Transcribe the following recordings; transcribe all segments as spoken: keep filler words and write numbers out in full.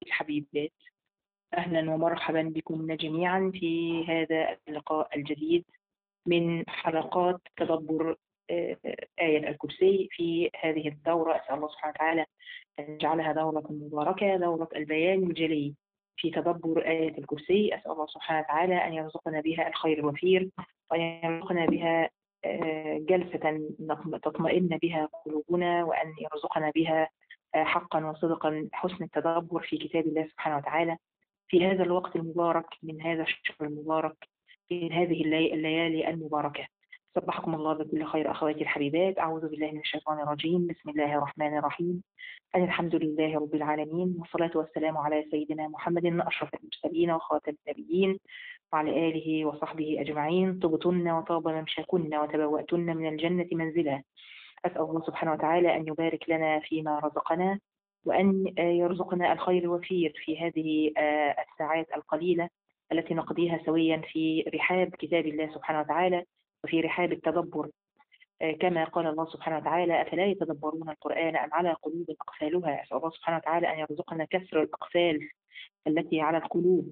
الحبيبات، أهلا ومرحبا بكم جميعا في هذا اللقاء الجديد من حلقات تدبر آه، آية الكرسي في هذه الدورة. أسأل الله سبحانه وتعالى أن يجعلها دورة مباركة، دورة البيان الجلي في تدبر آية الكرسي. أسأل الله سبحانه وتعالى أن يرزقنا بها الخير الوفير، وأن يرزقنا بها آه، جلسة تطمئن بها قلوبنا، وأن يرزقنا بها آه، حقا وصدقا حسن التدبر في كتاب الله سبحانه وتعالى في هذا الوقت المبارك من هذا الشهر المبارك من هذه اللي- الليالي المباركة. صبحكم الله بكل خير أخواتي الحبيبات. أعوذ بالله من الشيطان الرجيم. بسم الله الرحمن الرحيم. أن الحمد لله رب العالمين، والصلاة والسلام على سيدنا محمد أشرف المرسلين وخاتم النبيين، وعلى آله وصحبه أجمعين. طبتن وطاب ممشاكن وتبوأتن من الجنة منزلا. أسأل الله سبحانه وتعالى أن يبارك لنا فيما رزقنا، وأن يرزقنا الخير الوفير في هذه الساعات القليلة التي نقضيها سويا في رحاب كتاب الله سبحانه وتعالى وفي رحاب التدبر، كما قال الله سبحانه وتعالى: أفلا يتدبرون القرآن أم على قلوب أقفالها. أسأل الله سبحانه وتعالى أن يرزقنا كسر الأقفال التي على القلوب.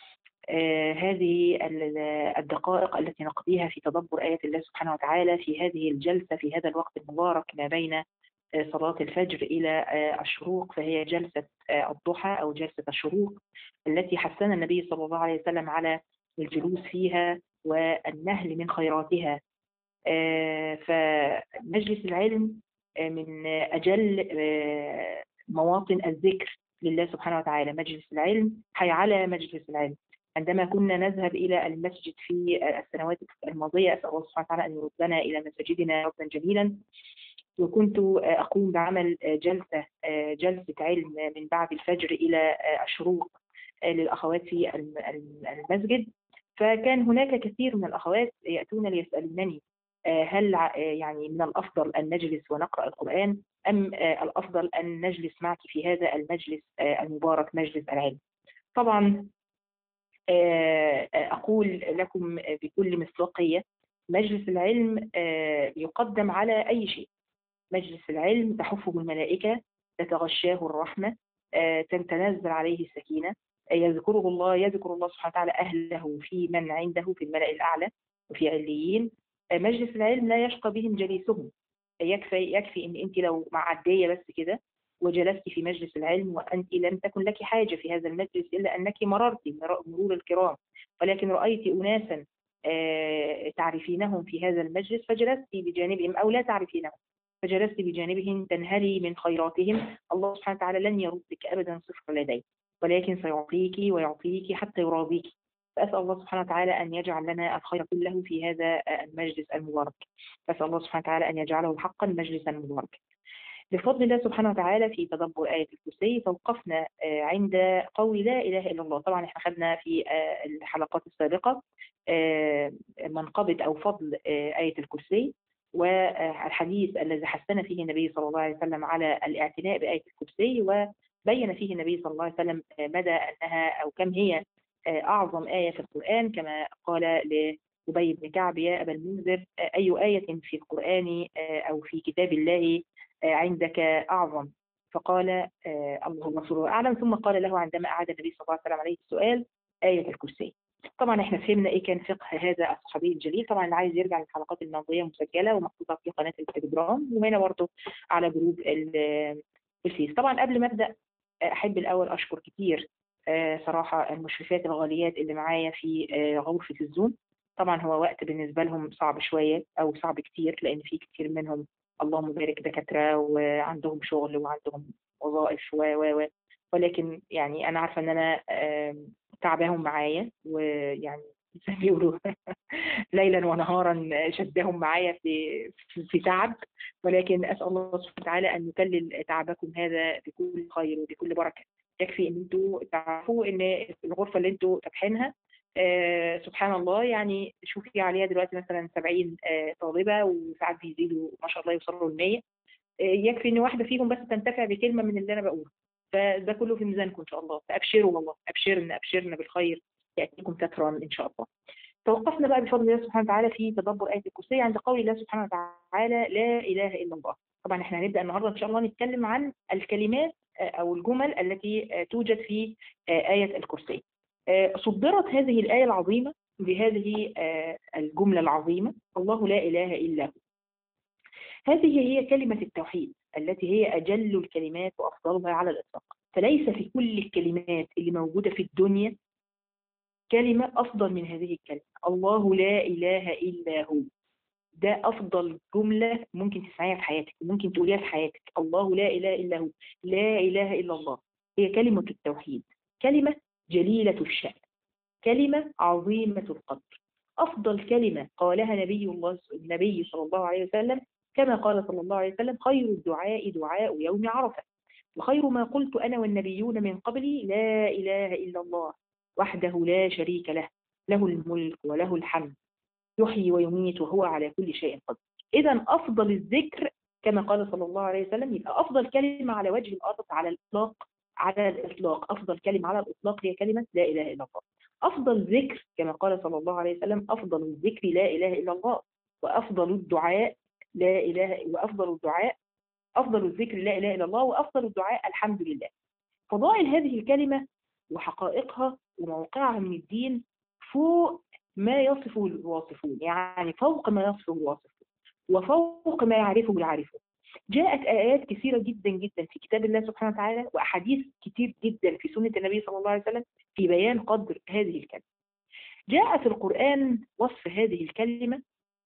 آه هذه الدقائق التي نقضيها في تدبر آية الله سبحانه وتعالى في هذه الجلسة في هذا الوقت المبارك ما بين آه صلاة الفجر إلى آه الشروق، فهي جلسة آه الضحى أو جلسة الشروق التي حثنا النبي صلى الله عليه وسلم على الجلوس فيها والنهل من خيراتها. آه فمجلس العلم آه من أجل آه مواطن الذكر لله سبحانه وتعالى. مجلس العلم حي على مجلس العلم. عندما كنا نذهب إلى المسجد في السنوات الماضية، أسأل الله سبحانه وتعالى أن يردنا إلى مساجدنا ردا جميلا، وكنت أقوم بعمل جلسة جلسة علم من بعد الفجر إلى الشروق للأخوات في المسجد. فكان هناك كثير من الأخوات يأتون ليسألونني: هل يعني من الأفضل أن نجلس ونقرأ القرآن، أم الأفضل أن نجلس معك في هذا المجلس المبارك مجلس العلم؟ طبعا أقول لكم بكل مصداقية: مجلس العلم يقدم على أي شيء. مجلس العلم تحفه الملائكة، تتغشاه الرحمة، تنزل عليه السكينة، يذكره الله يذكر الله سبحانه وتعالى أهله في من عنده في الملأ الأعلى وفي عليين. مجلس العلم لا يشقى بهم جليسهم. يكفي يكفي ان انت لو معديه بس كده وجلست في مجلس العلم وانت لم تكن لك حاجه في هذا المجلس الا انك مررت مرور الكرام، ولكن رايت اناسا تعرفينهم في هذا المجلس فجلست بجانبهم، او لا تعرفينهم فجلست بجانبهم تنهلي من خيراتهم. الله سبحانه وتعالى لن يردك ابدا صفر لديه، ولكن سيعطيك ويعطيك حتى يراضيك. فأسأل الله سبحانه وتعالى أن يجعل لنا الخير كله في هذا المجلس المبارك. فأسأل الله سبحانه وتعالى أن يجعله حقا مجلسا مباركا. بفضل الله سبحانه وتعالى في تدبر آية الكرسي توقفنا عند قول لا إله إلا الله. طبعا احنا خدنا في الحلقات السابقة منقبة أو فضل آية الكرسي، والحديث الذي حثنا فيه النبي صلى الله عليه وسلم على الاعتناء بآية الكرسي، وبين فيه النبي صلى الله عليه وسلم مدى أنها أو كم هي أعظم آية في القرآن، كما قال لأبي بن كعب: يا أبا المنذر، أي آية في القرآن أو في كتاب الله عندك أعظم؟ فقال: الله ورسوله أعلم. ثم قال له عندما أعاد النبي صلى الله عليه وسلم عليه السؤال: آية الكرسي. طبعا احنا فهمنا ايه كان فقه هذا الصحابي الجليل. طبعا اللي عايز يرجع للحلقات الماضيه مسجله ومحطوطه في قناه التليجرام، وهنا برضه على جروب الفيس. طبعا قبل ما ابدا احب الاول اشكر كتير صراحه المشرفات الغاليات اللي معايا في غرفه الزوم. طبعا هو وقت بالنسبه لهم صعب شويه او صعب كتير، لان في كتير منهم اللهم بارك دكاتره وعندهم شغل وعندهم وظائف و و ولكن يعني انا عارفه ان انا تعباهم معايا، ويعني زي ما بيقولوا ليلا ونهارا شدهم معايا في في تعب، ولكن اسال الله سبحانه وتعالى ان يكلل تعبكم هذا بكل خير وبكل بركه. يكفي ان انتوا تعرفوا ان الغرفه اللي انتوا فاتحينها آه سبحان الله، يعني شوفي عليها دلوقتي مثلا سبعين آه طالبه، وساعات بيزيدوا ما شاء الله يوصلوا ل مية. آه يكفي ان واحده فيهم بس تنتفع بكلمه من اللي انا بقوله، فده كله في ميزانكم ان شاء الله. فابشروا والله، ابشرنا ابشرنا بالخير ياتيكم كثرا ان شاء الله. توقفنا بقى بفضل الله سبحانه وتعالى في تدبر آية الكرسي عند قول الله سبحانه وتعالى: لا إله إلا الله. طبعا احنا هنبدأ النهارده إن شاء الله نتكلم عن الكلمات أو الجمل التي توجد في آية الكرسي. صدرت هذه الآية العظيمة بهذه الجملة العظيمة: الله لا إله إلا هو. هذه هي كلمة التوحيد التي هي أجل الكلمات وأفضلها على الإطلاق. فليس في كل الكلمات اللي موجودة في الدنيا كلمة أفضل من هذه الكلمة: الله لا إله إلا هو. ده أفضل جملة ممكن تسمعيها في حياتك، ممكن تقوليها في حياتك. الله لا إله إلا هو، لا إله إلا الله. هي كلمة التوحيد، كلمة جليلة الشأن، كلمة عظيمة القدر. أفضل كلمة قالها نبي الله النبي صلى الله عليه وسلم كما قال صلى الله عليه وسلم: خير الدعاء دعاء يوم عرفة، وخير ما قلت أنا والنبيون من قبلي لا إله إلا الله وحده لا شريك له، له الملك وله الحمد يحيي ويميت وهو على كل شيء قدير. إذا أفضل الذكر كما قال صلى الله عليه وسلم، يبقى أفضل كلمة على وجه الأرض على الإطلاق، على الإطلاق أفضل كلمة على الإطلاق هي كلمة لا إله إلا الله. أفضل ذكر كما قال صلى الله عليه وسلم: أفضل الذكر لا إله إلا الله، وأفضل الدعاء لا إله وأفضل الدعاء أفضل الذكر لا إله إلا الله، وأفضل الدعاء الحمد لله. فضائل هذه الكلمة وحقائقها وموقعها من الدين فوق ما يصفه الواصفون، يعني فوق ما يصفه الواصفون وفوق ما يعرفه العارفون. جاءت آيات كثيرة جدا جدا في كتاب الله سبحانه وتعالى، وأحاديث كتير جدا في سنة النبي صلى الله عليه وسلم في بيان قدر هذه الكلمة. جاء في القرآن وصف هذه الكلمة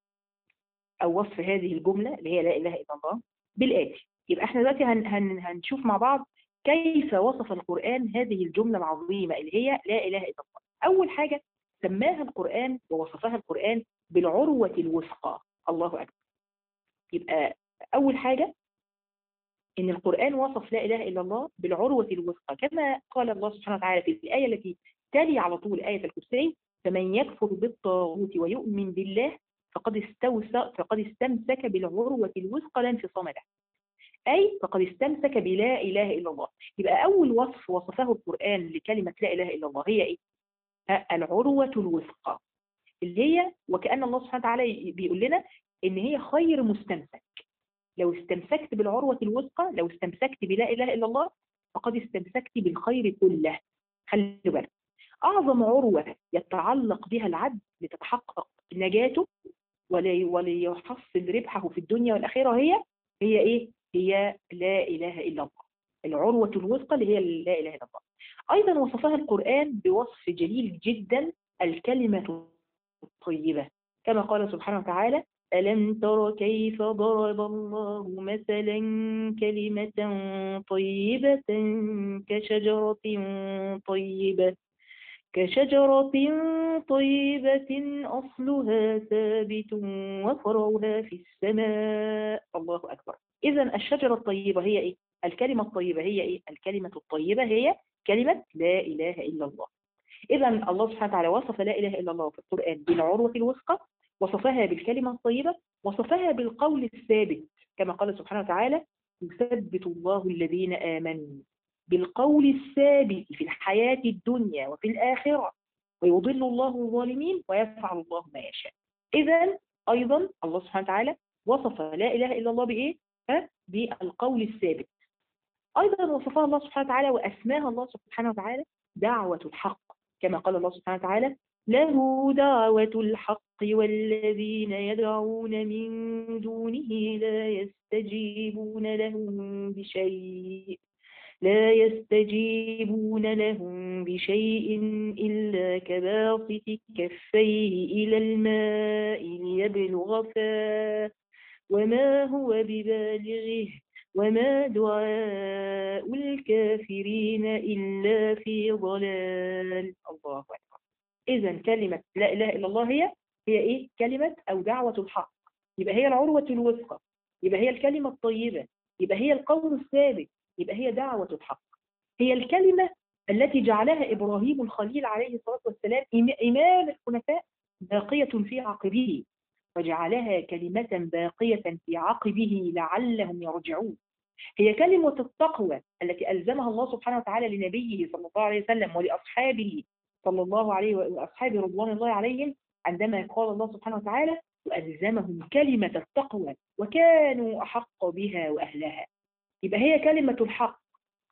أو وصف هذه الجملة اللي هي لا إله إلا الله بالآتي. يبقى احنا دلوقتي هن هن هنشوف مع بعض كيف وصف القرآن هذه الجملة العظيمة اللي هي لا إله إلا الله. أول حاجة سماها القرآن ووصفها القرآن بالعروة الوثقى. الله أكبر. يبقى أول حاجة إن القرآن وصف لا إله إلا الله بالعروة الوثقى، كما قال الله سبحانه وتعالى في الآية التي تلي على طول آية الكرسي: فمن يكفر بالطاغوت ويؤمن بالله فقد استوسى فقد استمسك بالعروة الوثقى لا انفصام لها، أي فقد استمسك بلا إله إلا الله. يبقى أول وصف وصفه القرآن لكلمة لا إله إلا الله هي إيه؟ العروة الوثقى، اللي هي وكأن الله سبحانه وتعالى بيقول لنا إن هي خير مستمسك. لو استمسكت بالعروة الوثقى، لو استمسكت بلا إله إلا الله، فقد استمسكت بالخير كله. خلي بالك، أعظم عروة يتعلق بها العبد لتتحقق نجاته وليحصل ربحه في الدنيا والآخرة هي هي إيه؟ هي لا إله إلا الله، العروة الوثقى اللي هي لا إله إلا الله. أيضا وصفها القرآن بوصف جليل جدا: الكلمة الطيبة، كما قال سبحانه وتعالى: ألم تر كيف ضرب الله مثلا كلمة طيبة كشجرة طيبة كشجرة طيبة أصلها ثابت وفرعها في السماء. الله أكبر. إذا الشجرة الطيبة هي إيه؟ الكلمة الطيبة هي إيه؟ الكلمة الطيبة هي كلمة لا إله إلا الله. إذا الله سبحانه وتعالى وصف لا إله إلا الله في القرآن بالعروة الوثقى، وصفها بالكلمة الطيبة، وصفها بالقول الثابت كما قال سبحانه وتعالى: يثبت الله الذين آمنوا بالقول الثابت في الحياة الدنيا وفي الآخرة ويضل الله الظالمين ويفعل الله ما يشاء. إذا أيضا الله سبحانه وتعالى وصف لا إله إلا الله بإيه؟ بالقول الثابت. أيضا وصفها الله سبحانه وتعالى وأسماها الله سبحانه وتعالى دعوة الحق، كما قال الله سبحانه وتعالى: له دعوة الحق والذين يدعون من دونه لا يستجيبون لهم بشيء لا يستجيبون لهم بشيء إلا كباسط كفيه إلى الماء ليبلغ فاه وما هو ببالغه وما دعاء الكافرين إلا في ضلال. الله أكبر. إذا كلمة لا إله إلا الله هي هي إيه؟ كلمة أو دعوة الحق، يبقى هي العروة الوثقى، يبقى هي الكلمة الطيبة، يبقى هي القول الثابت، يبقى هي دعوة الحق. هي الكلمة التي جعلها إبراهيم الخليل عليه الصلاة والسلام إمام الحنفاء باقية في عقبه، وجعلها كلمة باقية في عقبه لعلهم يرجعون. هي كلمة التقوى التي ألزمها الله سبحانه وتعالى لنبيه صلى الله عليه وسلم ولأصحابه صلى الله عليه وأصحابه رضوان الله عليهم، عندما قال الله سبحانه وتعالى: وألزمهم كلمة التقوى وكانوا أحق بها وأهلها. يبقى هي كلمة الحق،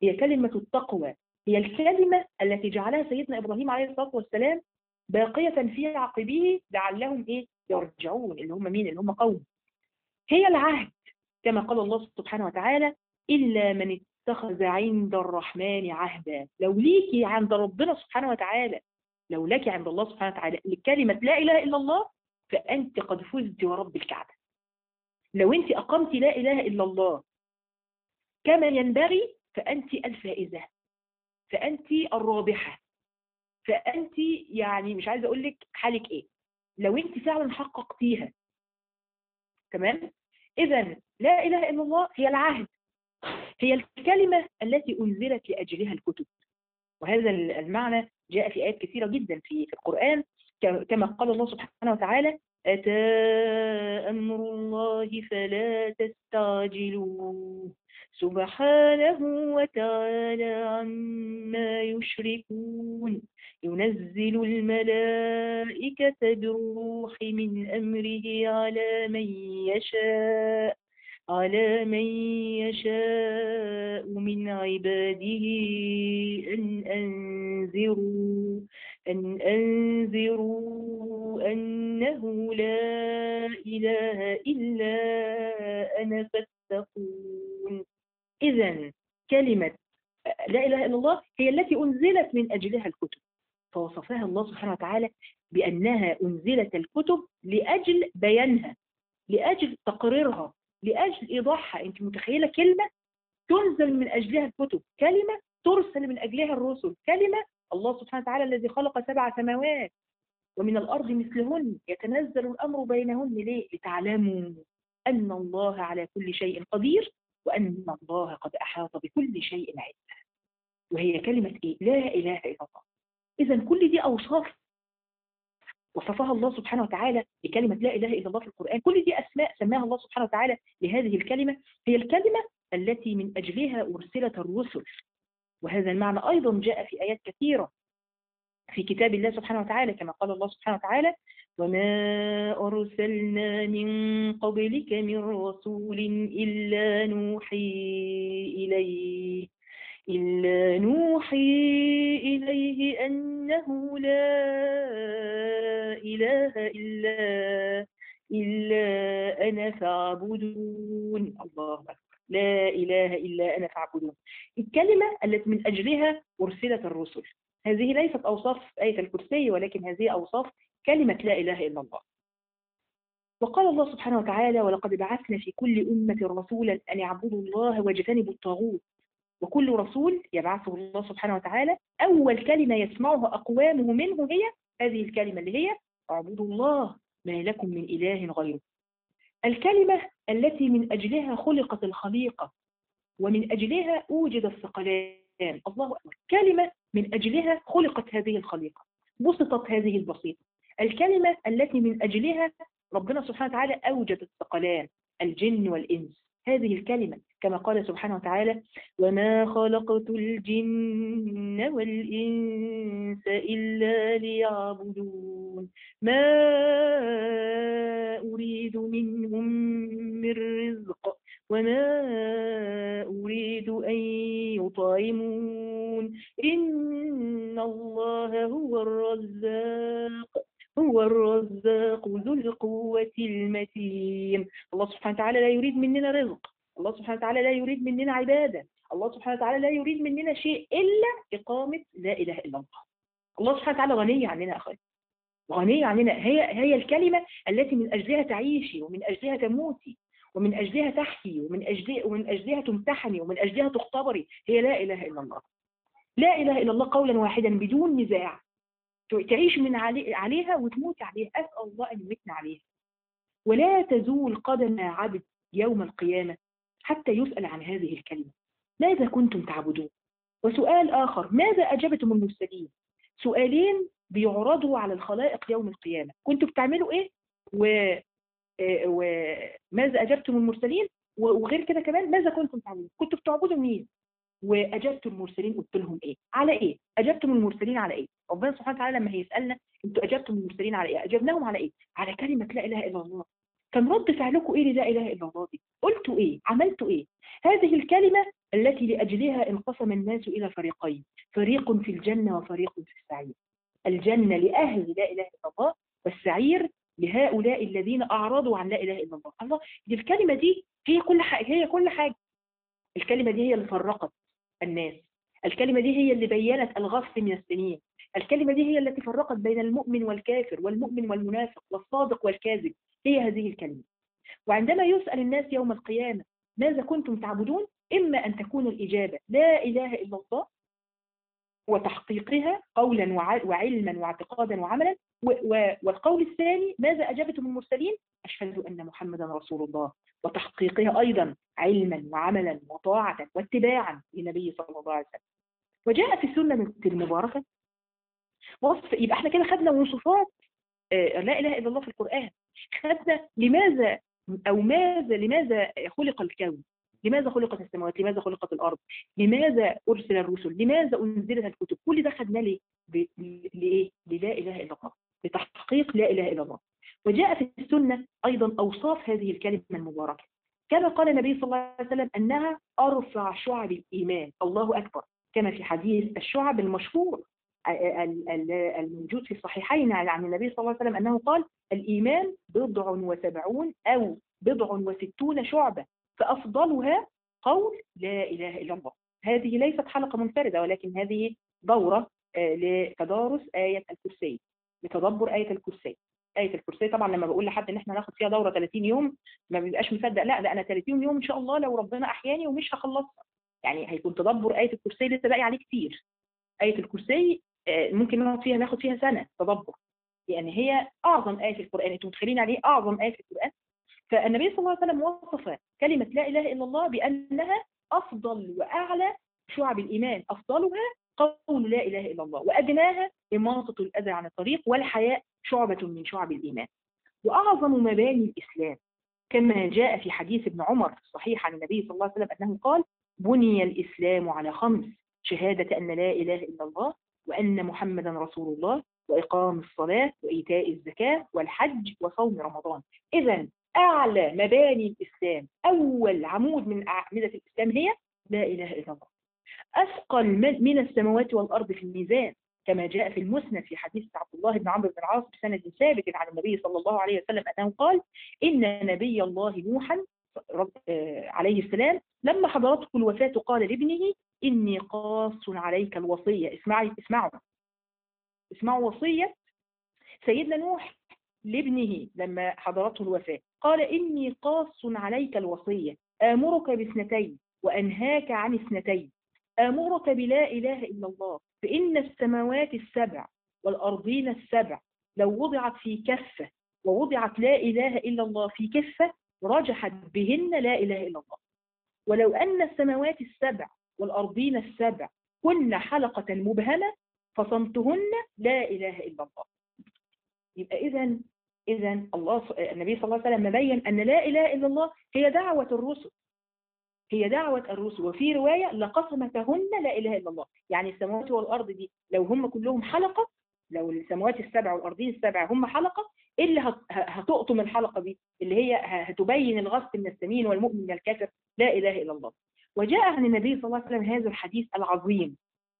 هي كلمة التقوى، هي الكلمة التي جعلها سيدنا إبراهيم عليه الصلاة والسلام باقية في عقبه لعلهم إيه يرجعون، اللي هم مين؟ اللي هم قوم. هي العهد كما قال الله سبحانه وتعالى إلا من اتخذ عند الرحمن عهدا. لو ليكي عند ربنا سبحانه وتعالى، لو لك عند الله سبحانه وتعالى كلمة لا إله إلا الله فأنت قد فزت ورب الكعبة. لو أنت أقمت لا إله إلا الله كما ينبغي فأنت الفائزة، فأنت الرابحة، فأنت يعني مش عايزة أقول لك حالك إيه لو أنت فعلا حققتيها. تمام؟ إذا لا إله إلا الله هي العهد، هي الكلمة التي أنزلت لأجلها الكتب. وهذا المعنى جاء في آيات كثيرة جدا في القرآن، كما قال الله سبحانه وتعالى أتى أمر الله فلا تستعجلوه سبحانه وتعالى عما يشركون ينزل الملائكة بالروح من أمره على من يشاء على من يشاء من عباده أن أنذروا أن أنذروا أنه لا إله إلا أنا فاتقون. إذن كلمة لا إله إلا الله هي التي أنزلت من أجلها الكتب، فوصفها الله سبحانه وتعالى بأنها أنزلت الكتب لأجل بيانها، لأجل تقريرها، لأجل إيضاحها. أنت متخيلة كلمة تنزل من أجلها الكتب، كلمة ترسل من أجلها الرسل، كلمة الله سبحانه وتعالى الذي خلق سبع سماوات ومن الأرض مثلهن يتنزل الأمر بينهن ليه؟ لتعلموا أن الله على كل شيء قدير وأن الله قد أحاط بكل شيء علما. وهي كلمة إيه؟ لا إله إلا الله. إذا كل دي أوصاف وصفها الله سبحانه وتعالى بكلمة لا إله إلا الله في القرآن، كل دي أسماء سماها الله سبحانه وتعالى لهذه الكلمة، هي الكلمة التي من أجلها أرسلت الرسل. وهذا المعنى أيضا جاء في آيات كثيرة في كتاب الله سبحانه وتعالى، كما قال الله سبحانه وتعالى وما أرسلنا من قبلك من رسول إلا نوحي إليه إلا نوحي إليه أنه لا إله إلا إلا أنا فاعبدون. الله أكبر، لا إله إلا أنا فاعبدون، الكلمة التي من أجلها أرسلت الرسل. هذه ليست أوصاف آية الكرسي، ولكن هذه أوصاف كلمة لا إله إلا الله. وقال الله سبحانه وتعالى ولقد بعثنا في كل أمة رسولا أن يعبدوا الله واجتنبوا الطاغوت. وكل رسول يبعثه الله سبحانه وتعالى أول كلمة يسمعها أقوامه منه هي هذه الكلمة اللي هي اعبدوا الله ما لكم من إله غيره. الكلمة التي من أجلها خلقت الخليقة ومن أجلها أوجد الثقلان. الله أكبر، كلمة من أجلها خلقت هذه الخليقة، بسطت هذه البسيطة. الكلمة التي من أجلها ربنا سبحانه وتعالى أوجد الثقلان الجن والإنس، هذه الكلمة كما قال سبحانه وتعالى وما خلقت الجن والإنس إلا ليعبدون ما أريد منهم من رزق وما أريد أن يطعمون إن الله هو الرزاق هو الرزاق ذو القوة المتين. الله سبحانه وتعالى لا يريد مننا رزق، الله سبحانه وتعالى لا يريد مننا عبادة، الله سبحانه وتعالى لا يريد مننا شيء إلا إقامة لا إله إلا الله. الله سبحانه وتعالى غني عننا أخي، غني عننا. هي هي الكلمة التي من أجلها تعيشي ومن أجلها تموتي ومن أجلها تحكي ومن أجلها ومن أجلها تمتحني ومن أجلها تختبري، هي لا إله إلا الله. لا إله إلا الله قولا واحدا بدون نزاع، تعيش من علي عليها وتموت عليها. أسأل الله أن يمتنا عليها. ولا تزول قدم عبد يوم القيامة حتى يسأل عن هذه الكلمة ماذا كنتم تعبدون. وسؤال آخر ماذا أجبتم المرسلين. سؤالين بيعرضوا على الخلائق يوم القيامة، كنتم بتعملوا إيه و... وماذا أجبتم المرسلين، وغير كده كمان ماذا كنتم تعملون، كنتم بتعبدوا مين، وأجبتم المرسلين قلت لهم إيه، على إيه أجبتم المرسلين على إيه. ربنا سبحانه وتعالى لما هيسألنا أنتوا أجبتم المرسلين على إيه، أجبناهم على إيه، على كلمة لا إله إلا الله. كان رد فعلكم ايه للا اله الا الله دي؟ قلتوا ايه؟ عملتوا ايه؟ هذه الكلمه التي لاجلها انقسم الناس الى فريقين، فريق في الجنه وفريق في السعير. الجنه لاهل لا اله الا الله، والسعير لهؤلاء الذين اعرضوا عن لا اله الا الله. الله، دي الكلمه دي هي كل حاجه، هي كل حاجه. الكلمه دي هي اللي فرقت الناس، الكلمه دي هي اللي بينت الغص من السنين، الكلمه دي هي التي فرقت بين المؤمن والكافر والمؤمن والمنافق والصادق والكاذب. هي هذه الكلمه. وعندما يسأل الناس يوم القيامة ماذا كنتم تعبدون؟ إما أن تكون الإجابة لا إله إلا الله وتحقيقها قولا وعلما واعتقادا وعملا، والقول الثاني ماذا أجابتم المرسلين؟ أشهد أن محمدا رسول الله، وتحقيقها أيضا علما وعملا وطاعة واتباعا للنبي صلى الله عليه وسلم. وجاء في السنة المباركة وصف، يبقى احنا كده خدنا وصفات لا إله إلا الله في القرآن. خدنا لماذا أو ماذا لماذا خلق الكون، لماذا خلقت السماوات، لماذا خلقت الأرض، لماذا أرسل الرسل، لماذا أنزلت الكتب. كل ده خدناه ليه؟ لإيه؟ للا إله إلا الله، لتحقيق لا إله إلا الله. وجاء في السنة أيضا أوصاف هذه الكلمة المباركة، كما قال النبي صلى الله عليه وسلم أنها أرفع شعب الإيمان. الله أكبر، كما في حديث الشعب المشهور الموجود في الصحيحين عن النبي صلى الله عليه وسلم أنه قال: الإيمان بضع وسبعون أو بضع وستون شعبة، فأفضلها قول لا إله إلا الله. هذه ليست حلقة منفردة، ولكن هذه دورة لتدارس آية الكرسي، لتدبر آية الكرسي. آية الكرسي طبعا لما بقول لحد إن احنا ناخد فيها دورة ثلاثين يوم ما بيبقاش مصدق، لا ده أنا ثلاثين يوم إن شاء الله لو ربنا أحياني ومش هخلصها. يعني هيكون تدبر آية الكرسي لسه باقي عليه كتير. آية الكرسي ممكن نقعد فيها ناخد فيها سنة تدبر، يعني هي أعظم آية في القرآن. أنتم متخيلين عليه أعظم آية في القرآن. فالنبي صلى الله عليه وسلم وصف كلمة لا إله إلا الله بأنها أفضل وأعلى شعب الإيمان. أفضلها قول لا إله إلا الله، وأدناها إماطة الأذى عن الطريق، والحياء شعبة من شعب الإيمان. وأعظم مباني الإسلام كما جاء في حديث ابن عمر الصحيح عن النبي صلى الله عليه وسلم أنه قال: بني الإسلام على خمس: شهادة أن لا إله إلا الله، وأن محمدا رسول الله، وإقام الصلاة، وإيتاء الزكاة، والحج، وصوم رمضان. إذن أعلى مباني الإسلام، أول عمود من أعمدة الإسلام هي لا إله إلا الله. أثقل من السماوات والأرض في الميزان كما جاء في المسند في حديث عبد الله بن عمرو بن العاص بسند ثابت عن النبي صلى الله عليه وسلم أنه قال: إن نبي الله نوحا عليه السلام لما حضرته الوفاة قال لابنه: إني قاص عليك الوصية. اسمعي اسمعوا اسمعوا وصية سيدنا نوح لابنه لما حضرته الوفاة. قال: إني قاص عليك الوصية، آمرك باثنتين وأنهاك عن اثنتين. آمرك بلا إله إلا الله، فإن السماوات السبع والأرضين السبع لو وضعت في كفة ووضعت لا إله إلا الله في كفة رجحت بهن لا إله إلا الله، ولو أن السماوات السبع والأرضين السبع كن حلقة مبهمة فصمتهن لا إله إلا الله. يبقى إذن إذن الله النبي صلى الله عليه وسلم مبين أن لا إله إلا الله هي دعوة الرسل، هي دعوة الرسل. وفي رواية: لقسمتهن لا إله إلا الله. يعني السماوات والأرض دي لو هم كلهم حلقة، لو السماوات السبع والأرضين السبع هم حلقة، إيه اللي هتقطم الحلقة دي اللي هي هتبين الغصب من السمين والمؤمن من الكافر؟ لا إله إلا الله. وجاء عن النبي صلى الله عليه وسلم هذا الحديث العظيم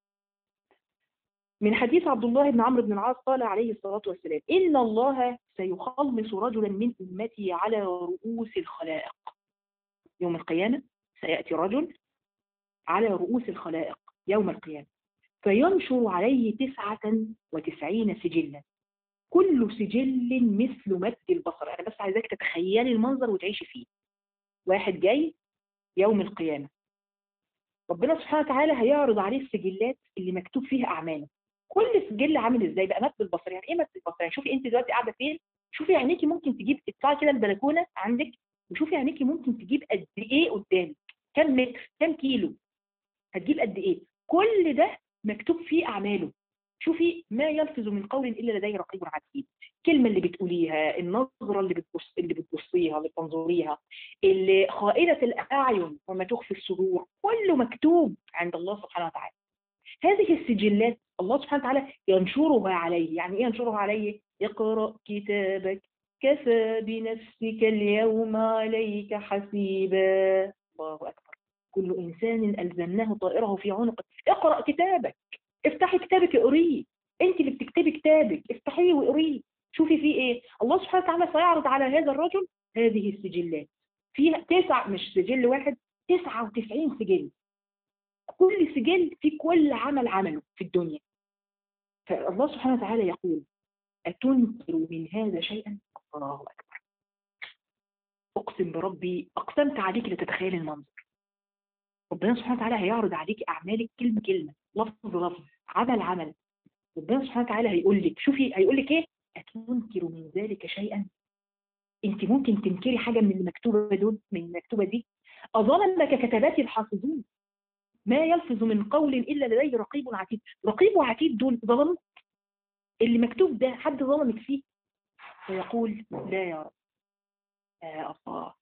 من حديث عبد الله بن عمرو بن العاص قال عليه الصلاة والسلام: إن الله سيخلص رجلا من أمتي على رؤوس الخلائق. يوم القيامة سيأتي رجل على رؤوس الخلائق يوم القيامة، فينشر عليه تسعة وتسعين سجلا، كل سجل مثل مد البصر. أنا بس عايزاك تتخيلي المنظر وتعيشي فيه. واحد جاي يوم القيامة، ربنا سبحانه وتعالى هيعرض عليه السجلات اللي مكتوب فيها أعماله. كل سجل عامل ازاي بقى؟ مد البصر. يعني ايه مد البصر؟ يعني شوفي انت دلوقتي قاعده فين، شوفي عينيكي ممكن تجيب، اطلعي كده البلكونه عندك وشوفي عينيكي ممكن تجيب قد ايه قدامك، كم متر، كم كيلو، هتجيب قد ايه. كل ده مكتوب فيه اعماله. شوفي ما يلفظ من قول الا لديه رقيب عتيد. الكلمه اللي بتقوليها، النظره اللي بتبص اللي بتبصيها اللي بتنظريها، اللي خائنه الاعين وما تخفي الصدور، كله مكتوب عند الله سبحانه وتعالى. هذه السجلات الله سبحانه وتعالى ينشرها عليه. يعني ايه ينشرها عليه؟ اقرأ كتابك كفى بنفسك اليوم عليك حسيبا. الله أكبر. كل إنسان ألزمناه طائره في عنقه. اقرأ كتابك، افتحي كتابك اقريه. انت اللي بتكتبي كتابك، افتحيه واقريه. شوفي فيه ايه. الله سبحانه وتعالى سيعرض على هذا الرجل هذه السجلات، فيها تسع، مش سجل واحد، تسعة وتسعين سجل. كل سجل في كل عمل عمله في الدنيا. فالله سبحانه وتعالى يقول أتنكر من هذا شيئا؟ الله أكبر. أقسم بربي، أقسمت عليك لتتخيل المنظر. ربنا سبحانه وتعالى هيعرض عليك أعمالك كلمة كلمة، لفظ لفظ، عمل عمل. ربنا سبحانه وتعالى هيقول لك، شوفي هيقول لك إيه؟ أتنكر من ذلك شيئا؟ أنت ممكن تنكري حاجة من المكتوبة دول، من المكتوبة دي؟ أظلمك كتبات الحافظون ما يلفظ من قول إلا لديه رقيب عتيد. رقيب وعتيد دول ظلموا؟ اللي مكتوب ده حد ظلمك فيه؟ فيقول لا يا رب. يا الله.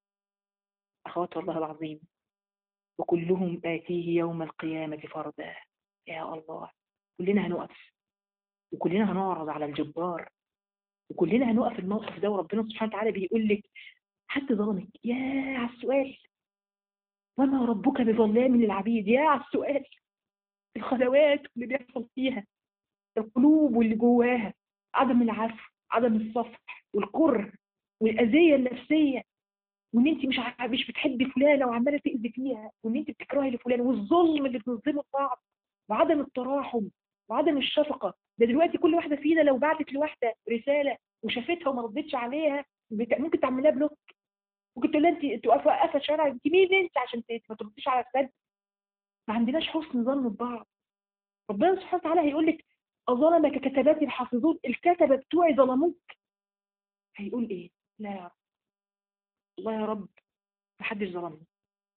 أخوات والله العظيم، وكلهم آتيه يوم القيامة فردا. يا الله. كلنا هنقف، وكلنا هنعرض على الجبار، وكلنا هنقف الموقف ده، وربنا سبحانه وتعالى بيقول لك حد ظلمك؟ يا على السؤال. وما ربك بظلام للعبيد. يا على السؤال. الخلوات اللي بيحصل فيها، القلوب واللي جواها، عدم العفو، عدم الصفح، والكره، والأذية النفسية، وان انت مش ع- مش بتحبي فلانه وعماله تاذي فيها، وان انت بتكرهي لفلان، والظلم اللي بنظلمه لبعض، وعدم التراحم، وعدم الشفقه. ده دلوقتي كل واحده فينا لو بعتت لواحده رساله وشافتها وما ردتش عليها بت- ممكن تعمل لها بلوك. ممكن تقول لها انت تقف واقفه شارع، انت مين انت عشان ت- ما ترديش على الرساله؟ ما عندناش حسن ظن ببعض. ربنا سبحانه وتعالى هيقول لك اظلمك كتبات الحافظون، الكتبه بتوعي ظلموك. هيقول ايه؟ لا يا رب. الله يا رب، ما حدش ظلمني،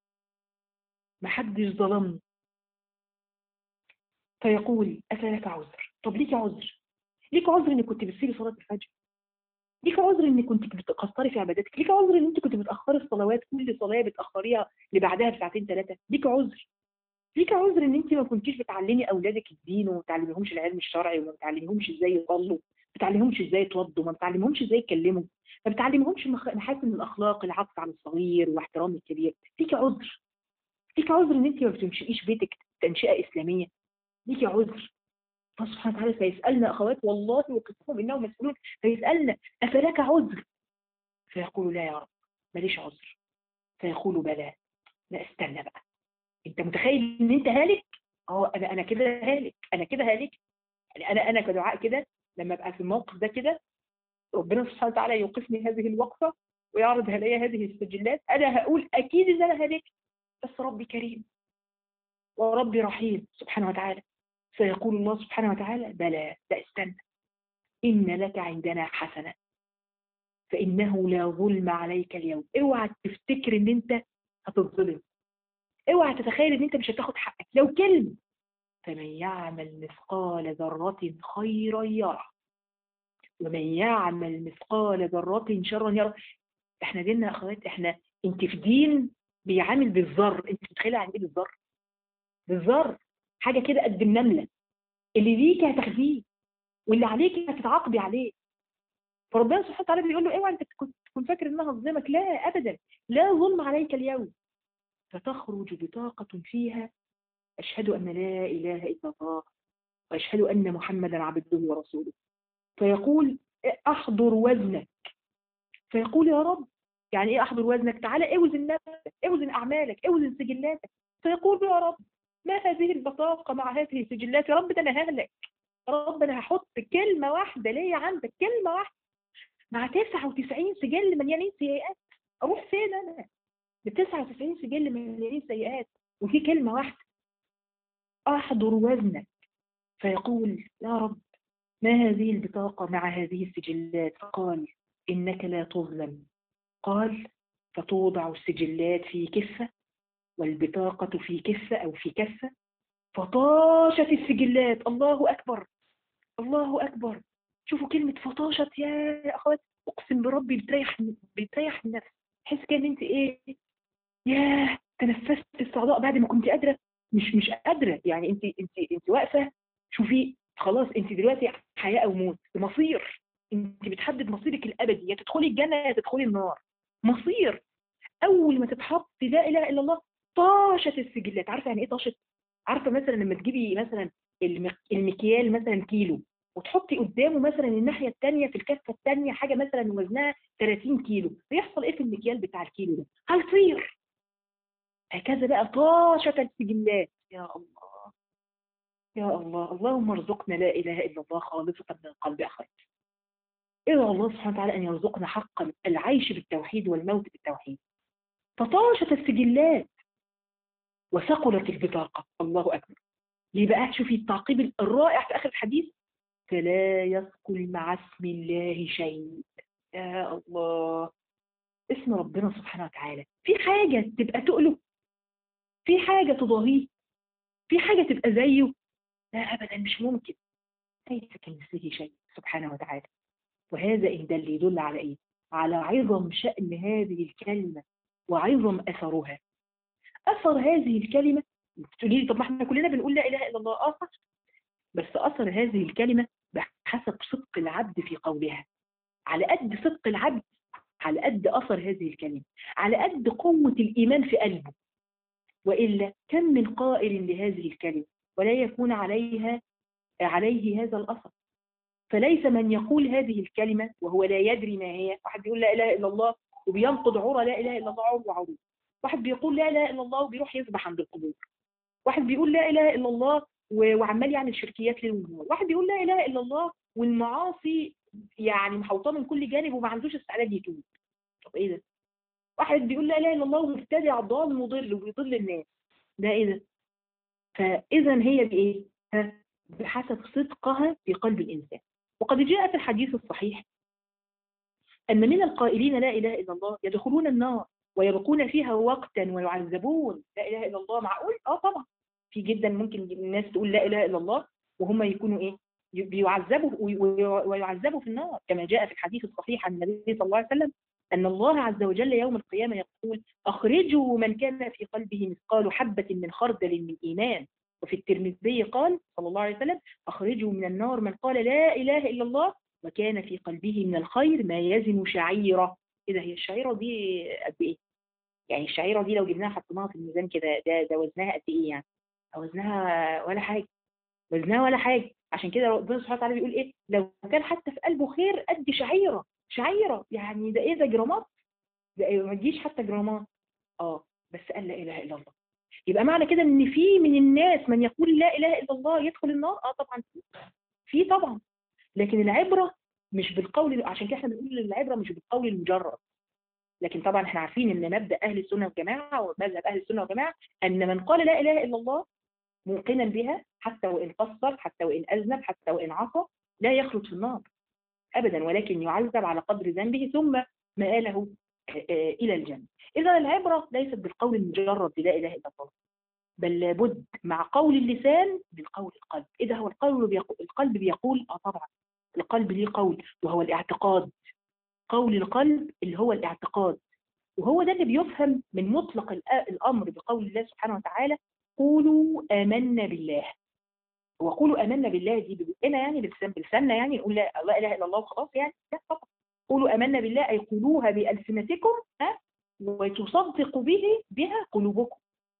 ما حدش ظلمني. فيقول أفلك عذر؟ طب ليك عذر، ليك عذر انك كنت بتسيبي صلاة الفجر، ليك عذر انك كنت بتقصري في عباداتك، ليك عذر ان انت كنت بتأخري الصلوات، كل صلاة بتأخريها اللي بعدها بساعتين ثلاثة، ليك عذر. ليك عذر ان انت ما كنتيش بتعلمي اولادك الدين، وما بتعلميهمش العلم الشرعي، وما بتعلميهمش ازاي يصلوا، ما بتعلميهمش ازاي يتوضوا، ما بتعلميهمش ازاي يتكلموا، ما بتعلميهمش مخ- محاسن الاخلاق، العطف على الصغير واحترام الكبير. ليك عذر. ليك عذر ان انت ما بتنشئيش بيتك تنشئة إسلامية. ليك عذر. الله سبحانه وتعالى سيسألنا أخوات والله وقسمهم إنهم مسؤولون، فيسألنا أفلك عذر؟ فيقول لا يا رب ماليش عذر. فيقول بلى. لا استنى بقى، أنت متخيل إن أنت هالك؟ أه أنا أنا كده هالك، أنا كده هالك. يعني أنا أنا كدعاء كده لما أبقى في الموقف ده كده، ربنا سبحانه وتعالى يوقفني هذه الوقفة ويعرض علي هذه السجلات، أنا هقول أكيد إن أنا هالك، بس ربي كريم وربي رحيم سبحانه وتعالى. فيقول الله سبحانه وتعالى بلى، لا استنى، إن لك عندنا حسنة فإنه لا ظلم عليك اليوم. اوعى تفتكر ان انت هتظلم، اوعى تتخيل ان انت مش هتاخد حقك لو كلمة. فمن يعمل مثقال ذرة خيرا يره، ومن يعمل مثقال ذرة شرا يره. احنا ديننا يا اخوات، احنا انت في دين بيعامل بالذر. انت متخيله عن ايه بالذر؟ بالذر حاجه كده قد النمله، اللي ليك هتاخديه واللي عليك هتتعاقبي عليه. فربنا سبحانه وتعالى بيقول له اوعى انت تكون تكون فاكر انها هتظلمك، لا ابدا، لا ظلم عليك اليوم. فتخرج بطاقة فيها أشهد أن لا إله إلا الله وأشهد أن محمدا عبده ورسوله. فيقول أحضر وزنك. فيقول يا رب يعني إيه أحضر وزنك؟ تعالى اوزن نفسك، اوزن أعمالك، اوزن سجلاتك. فيقول يا رب ما هذه البطاقة مع هذه السجلات؟ يا رب ده أنا ههلك، يا رب أنا هحط كلمة واحدة ليا عندك، كلمة واحدة مع تسعة وتسعين سجل مليانين سيئات. أروح فين أنا ب تسعة وتسعين سجل مليانين سيئات وفي كلمة واحدة؟ أحضر وزنك. فيقول يا رب ما هذه البطاقة مع هذه السجلات؟ فقال إنك لا تظلم. قال فتوضع السجلات في كفة والبطاقة في كفة أو في كفة، فطاشت السجلات. الله أكبر، الله أكبر. شوفوا كلمة فطاشت يا أخوات، أقسم بربي بتريح، بتريح النفس. تحس كأن أنت إيه، ياه تنفست الصعداء بعد ما كنت قادرة، مش مش قادرة. يعني أنت أنت أنت واقفة، شوفي خلاص أنت دلوقتي حياة أو موت، مصير. انت بتحدد مصيرك الابدي، يا تدخلي الجنه يا تدخلي النار. مصير. اول ما تتحط لا اله الا الله طاشت السجلات. عارفه يعني ايه طاشت؟ عارفه مثلا لما تجيبي مثلا المك- المكيال مثلا كيلو، وتحطي قدامه مثلا الناحيه الثانيه في الكفه الثانيه حاجه مثلا وزنها ثلاثين كيلو، بيحصل ايه في المكيال بتاع الكيلو ده؟ هيطير. هكذا بقى طاشت السجلات. يا الله، يا الله، اللهم ارزقنا لا اله الا الله خالصه من القلب اخوات. ادعو الله سبحانه وتعالى ان يرزقنا حقا العيش بالتوحيد والموت بالتوحيد. فطاشت السجلات وثقلت البطاقه. الله اكبر. ليه بقى؟ شوفي التعقيب الرائع في اخر الحديث: فلا يثقل مع اسم الله شيء. يا الله، اسم ربنا سبحانه وتعالى في حاجه تبقى تقله؟ في حاجه تضاهيه؟ في حاجه تبقى زيه؟ لا ابدا، مش ممكن. ليس كمثله شيء سبحانه وتعالى. وهذا إن دل يدل على إيه؟ على عظم شأن هذه الكلمة وعظم أثرها. أثر هذه الكلمة، تقولي لي طب ما احنا كلنا بنقول لا إله إلا الله. آه صح، بس أثر هذه الكلمة بحسب صدق العبد في قولها. على قد صدق العبد، على قد أثر هذه الكلمة، على قد قوة الإيمان في قلبه. وإلا كم من قائل لهذه الكلمة ولا يكون عليها عليه هذا الأثر. فليس من يقول هذه الكلمة وهو لا يدري ما هي. واحد بيقول لا إله إلا الله وبينقض عرى لا إله إلا الله عرى وعروض. واحد بيقول لا إله إلا الله وبيروح يذبح عند القبور. واحد بيقول لا إله إلا الله وعمال يعمل شركيات ليل ونهار. واحد بيقول لا إله إلا الله والمعاصي يعني محوطاه من كل جانب وما عندوش استعداد يتوب. طب إيه ده؟ واحد بيقول لا إله إلا الله ومبتدع ضال مضل وبيضل الناس. ده إيه ده؟ فإذا هي بإيه؟ بحسب صدقها في قلب الإنسان. وقد جاء في الحديث الصحيح أن من القائلين لا إله إلا الله يدخلون النار ويبقون فيها وقتا ويعذبون. لا إله إلا الله معقول؟ آه طبعا. في جدا ممكن الناس تقول لا إله إلا الله وهم يكونوا إيه؟ بيعذبوا ويعذبوا في النار، كما جاء في الحديث الصحيح عن النبي صلى الله عليه وسلم أن الله عز وجل يوم القيامة يقول: أخرجوا من كان في قلبه مثقال حبة من خردل من إيمان. وفي الترمذي قال صلى الله عليه وسلم: أخرجوا من النار من قال لا إله إلا الله وكان في قلبه من الخير ما يزن شعيرة. إذا هي الشعيرة دي قد إيه؟ يعني الشعيرة دي لو جبناها حطيناها في الميزان كده، ده ده وزنها قد إيه يعني؟ وزنها ولا حاجة. وزنها ولا حاجة. عشان كده ربنا سبحانه وتعالى بيقول إيه؟ لو كان حتى في قلبه خير قد شعيرة. شعيرة يعني ده إيه؟ ده جرامات؟ ده إيه؟ ما تجيش حتى جرامات. آه بس قال لا إله إلا الله. يبقى معنى كده إن في من الناس من يقول لا إله إلا الله يدخل النار. آه طبعا في. في طبعا. لكن العبرة مش بالقول. عشان كده احنا بنقول العبرة مش بالقول المجرد. لكن طبعا احنا عارفين ان مبدأ اهل السنة والجماعة ومذهب اهل السنة والجماعة ان من قال لا اله الا الله موقنا بها حتى وان قصر، حتى وان اذنب، حتى وان عصى، لا يخلد في النار ابدا، ولكن يعذب على قدر ذنبه ثم مآله الى الجنة. اذا العبرة ليست بالقول المجرد بلا اله الا الله، بل لابد مع قول اللسان بالقول القلب. اذا هو القول بيقول القلب بيقول اه طبعا القلب ليه قول وهو الاعتقاد. قول القلب اللي هو الاعتقاد، وهو ده اللي بيفهم من مطلق الأمر بقول الله سبحانه وتعالى: قولوا آمنا بالله. وقولوا آمنا بالله دي بقنا يعني بلساننا يعني نقول لا إله إلا الله وخلاص يعني؟ لا طبعا. قولوا آمنا بالله أي قولوها بألسنتكم ها وتصدقوا به بها قلوبكم.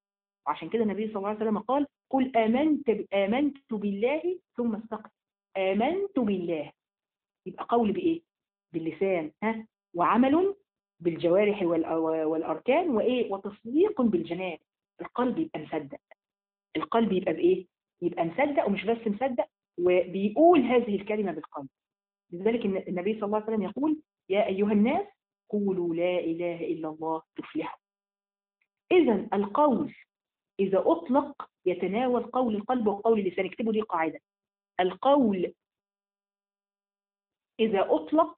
وعشان كده النبي صلى الله عليه وسلم قال: قل آمنت آمنت بالله ثم استقم. آمنت بالله يبقى قول بإيه؟ باللسان ها، وعمل بالجوارح والأركان، وإيه؟ وتصديق بالجنان. القلب يبقى مصدق. القلب يبقى بإيه؟ يبقى مصدق، ومش بس مصدق وبيقول هذه الكلمة بالقلب. لذلك النبي صلى الله عليه وسلم يقول: يا أيها الناس قولوا لا إله إلا الله تفلحوا. إذا القول إذا أطلق يتناول قول القلب وقول اللسان. اكتبوا دي قاعدة: القول إذا أطلق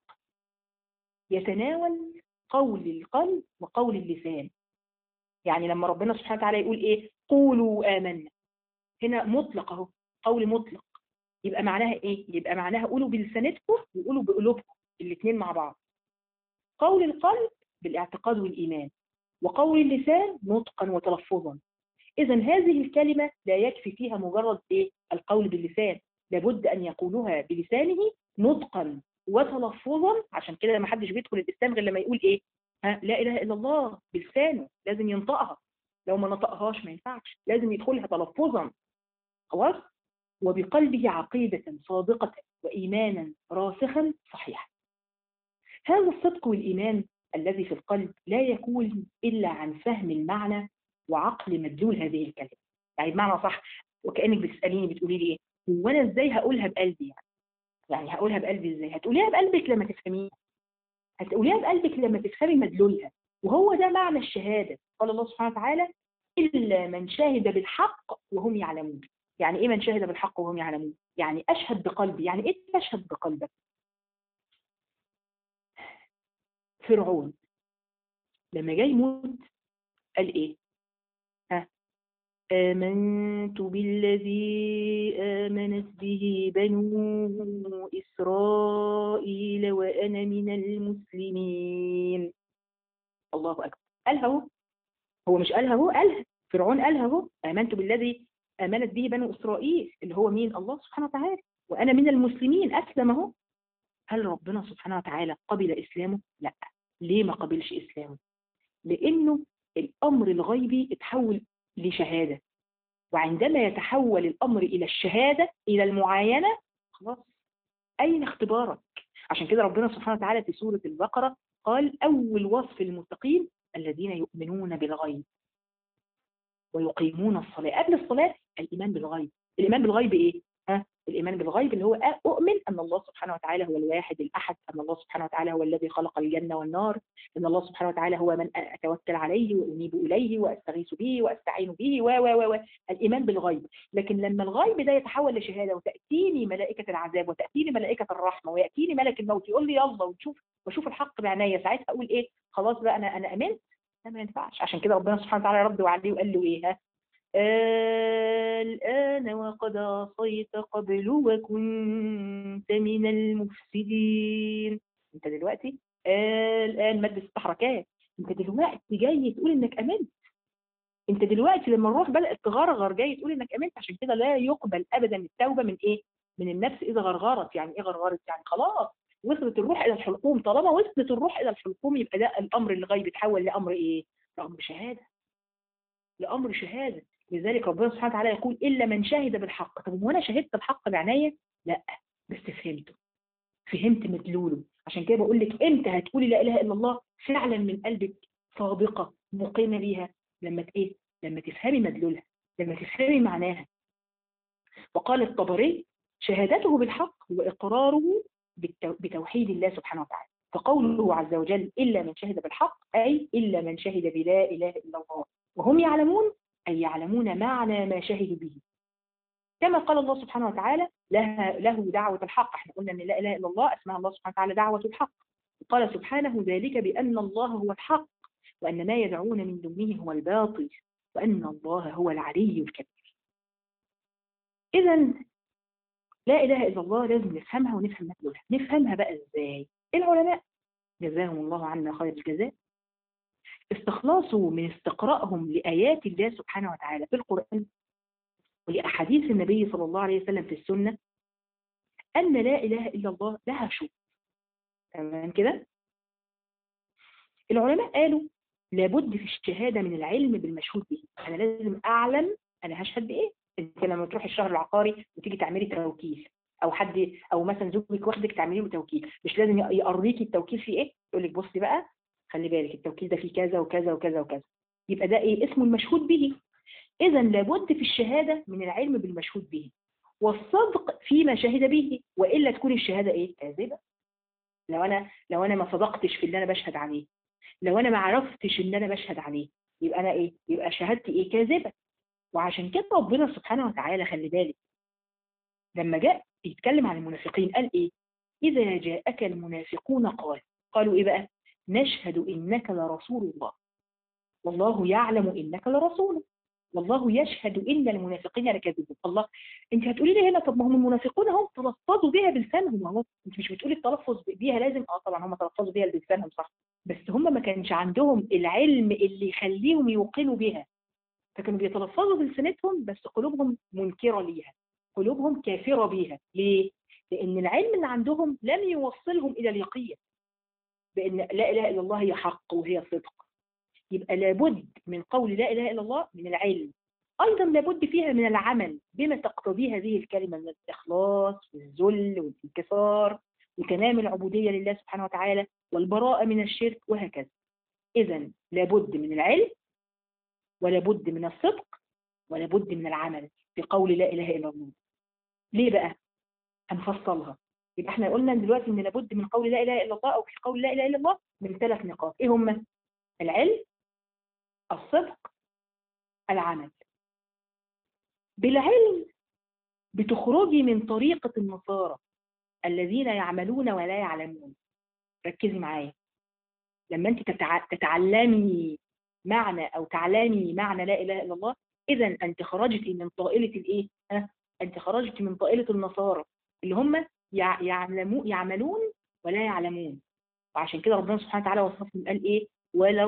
يتناول قول القلب وقول اللسان. يعني لما ربنا سبحانه وتعالى يقول إيه؟ قولوا آمنا، هنا مطلق أهو، قول مطلق. يبقى معناها إيه؟ يبقى معناها قولوا بلسانتكم وقولوا بقلوبكم الاثنين مع بعض. قول القلب بالاعتقاد والإيمان، وقول اللسان نطقا وتلفظا. إذا هذه الكلمة لا يكفي فيها مجرد إيه؟ القول باللسان، لابد أن يقولها بلسانه نطقا وتلفظا. عشان كده ما حدش بيدخل الإسلام غير لما يقول إيه؟ ها لا إله إلا الله بلسانه، لازم ينطقها، لو ما نطقهاش ما ينفعش، لازم يدخلها تلفظا. خلاص. وبقلبه عقيدة صادقة وإيمانا راسخا صحيحا. هذا الصدق والإيمان الذي في القلب لا يكون إلا عن فهم المعنى وعقل مدلول هذه الكلمة. يعني بمعنى صح، وكأنك بتسأليني بتقولي لي إيه؟ هو أنا إزاي هقولها بقلبي؟ يعني يعني هقولها بقلبي إزاي؟ هتقوليها بقلبك لما تفهميها، هتقوليها بقلبك لما تفهمي مدلولها. وهو ده معنى الشهادة. قال الله سبحانه وتعالى: إلا من شهد بالحق وهم يعلمون. يعني إيه من شهد بالحق وهم يعلمون؟ يعني أشهد بقلبي. يعني إيه تشهد بقلبك؟ فرعون لما جاي يموت قال إيه؟ ها آمنت بالذي آمنت به بنو إسرائيل وأنا من المسلمين. الله أكبر. قالها هو، هو مش قالها هو، قالها فرعون، قالها هو: آمنت بالذي آمنت به بنو إسرائيل، اللي هو مين؟ الله سبحانه وتعالى، وأنا من المسلمين. أسلم هو. هل ربنا سبحانه وتعالى قبل إسلامه؟ لا. ليه ما قبلش إسلامه؟ لأنه الأمر الغيبي اتحول لشهادة، وعندما يتحول الأمر إلى الشهادة، إلى المعاينة، خلاص أين اختبارك؟ عشان كده ربنا سبحانه وتعالى في سورة البقرة قال: أول وصف المتقين الذين يؤمنون بالغيب ويقيمون الصلاة. قبل الصلاة الإيمان بالغيب. الإيمان بالغيب إيه؟ ها؟ الإيمان بالغيب اللي هو أؤمن أن الله سبحانه وتعالى هو الواحد الأحد، أن الله سبحانه وتعالى هو الذي خلق الجنة والنار، أن الله سبحانه وتعالى هو من أتوكل عليه وأنيب إليه وأستغيث به وأستعين به و و و الإيمان بالغيب. لكن لما الغيب ده يتحول لشهادة، وتأتيني ملائكة العذاب وتأتيني ملائكة الرحمة ويأتيني ملك الموت يقول لي يلا وتشوف واشوف الحق بعناية، ساعتها أقول إيه؟ خلاص بقى أنا أنا آمنت. ده ما ينفعش. عشان كده ربنا سبحانه وتعالى رد عليه وقال له إيه؟ ها؟ الآن وقد عصيت قبل وكنت من المفسدين. انت دلوقتي الآن مد ست حركات، انت دلوقتي جاي تقول انك امنت. انت دلوقتي لما الروح بدأت تغرغر جاي تقول انك امنت. عشان كده لا يقبل ابدا التوبة من ايه؟ من النفس اذا غرغرت. يعني ايه غرغرت؟ يعني خلاص وصلت الروح الى الحلقوم. طالما وصلت الروح الى الحلقوم يبقى ده الامر الغيب يتحول لامر ايه؟ لامر شهادة. لامر شهادة. لذلك ربنا سبحانه وتعالى يقول: إلا من شهد بالحق. طب وانا شهدت الحق بعناية؟ لا، بس فهمته، فهمت مدلوله. عشان كده بقول لك امتى هتقولي لا إله إلا الله فعلا من قلبك، صادقة مقيمة بيها؟ لما ايه؟ لما تفهمي مدلولها، لما تفهمي معناها. وقال الطبري: شهادته بالحق وإقراره بتوحيد الله سبحانه وتعالى. فقوله عز وجل: إلا من شهد بالحق، أي إلا من شهد بلا إله إلا الله وهم يعلمون، أي يعلمون معنى ما شهدوا به. كما قال الله سبحانه وتعالى: لها له دعوة الحق. احنا قلنا ان لا اله الا الله اسمها الله سبحانه وتعالى دعوة الحق. قال سبحانه: ذلك بأن الله هو الحق وأن ما يدعون من دونه هو الباطل وأن الله هو العلي الكبير. إذا لا إله إلا الله لازم نفهمها ونفهم مدلولها. نفهمها بقى إزاي؟ العلماء جزاهم الله عنا خير الجزاء استخلصوا من استقرائهم لآيات الله سبحانه وتعالى في القرآن ولأحاديث النبي صلى الله عليه وسلم في السنة أن لا إله إلا الله لها شروط. تمام كده؟ العلماء قالوا لابد في الشهادة من العلم بالمشهود به. أنا لازم أعلم أنا هشهد بإيه. أنت لما تروح الشهر العقاري وتيجي تعملي توكيل، أو حد أو مثلا زوجك واخدك تعملي له توكيل، مش لازم يقريكي التوكيل فيه إيه؟ يقول لك بصي بقى خلي بالك التوكيل ده فيه كذا وكذا وكذا وكذا. يبقى ده إيه؟ اسمه المشهود به. إذا لابد في الشهادة من العلم بالمشهود به والصدق فيما شهد به، وإلا تكون الشهادة إيه؟ كاذبة. لو أنا لو أنا ما صدقتش في اللي أنا بشهد عليه، لو أنا ما عرفتش إن أنا بشهد عليه، يبقى أنا إيه؟ يبقى شهادتي إيه؟ كاذبة. وعشان كده ربنا سبحانه وتعالى خلي بالك لما جاء يتكلم عن المنافقين قال إيه؟ إذا جاءك المنافقون قال قالوا إيه بقى؟ نشهد إنك لرسول الله والله يعلم إنك لرسوله والله يشهد إن المنافقين لكاذبون. الله، انت هتقولي لي هنا طب ما هم المنافقون هم تلفظوا بها بلسانهم اهو، انت مش بتقولي التلفظ بيها لازم؟ اه طبعا هم تلفظوا بها بلسانهم صح، بس هم ما كانش عندهم العلم اللي يخليهم يوقنوا بها، فكانوا بيتلفظوا بلسانتهم بس قلوبهم منكرة ليها، قلوبهم كافرة بيها. ليه؟ لأن العلم اللي عندهم لم يوصلهم إلى اليقين بأن لا إله إلا الله هي حق وهي صدق. يبقى لابد من قول لا إله إلا الله من العلم، أيضا لابد فيها من العمل بما تقتضيه هذه الكلمة من الإخلاص والذل والانكسار وتمام العبودية لله سبحانه وتعالى والبراءة من الشرك وهكذا. إذن لابد من العلم ولابد من الصدق ولابد من العمل في قول لا إله إلا الله. ليه بقى؟ هنفصلها. يبقى احنا قلنا دلوقتي ان لابد من قول لا اله الا الله او في قول لا اله الا الله من ثلاث نقاط. ايه هم؟ العلم، الصدق، العمل. بالعلم بتخرجي من طريقة النصارى الذين يعملون ولا يعلمون. ركزي معايا، لما انت تتع... تتعلمي معنى او تعلمي معنى لا اله الا الله، اذا انت خرجتي من طائلة الايه؟ ها؟ انت خرجتي من طائلة النصارى اللي هم يعلمون يعملون ولا يعلمون. وعشان كده ربنا سبحانه وتعالى وصفهم قال ايه؟ ولا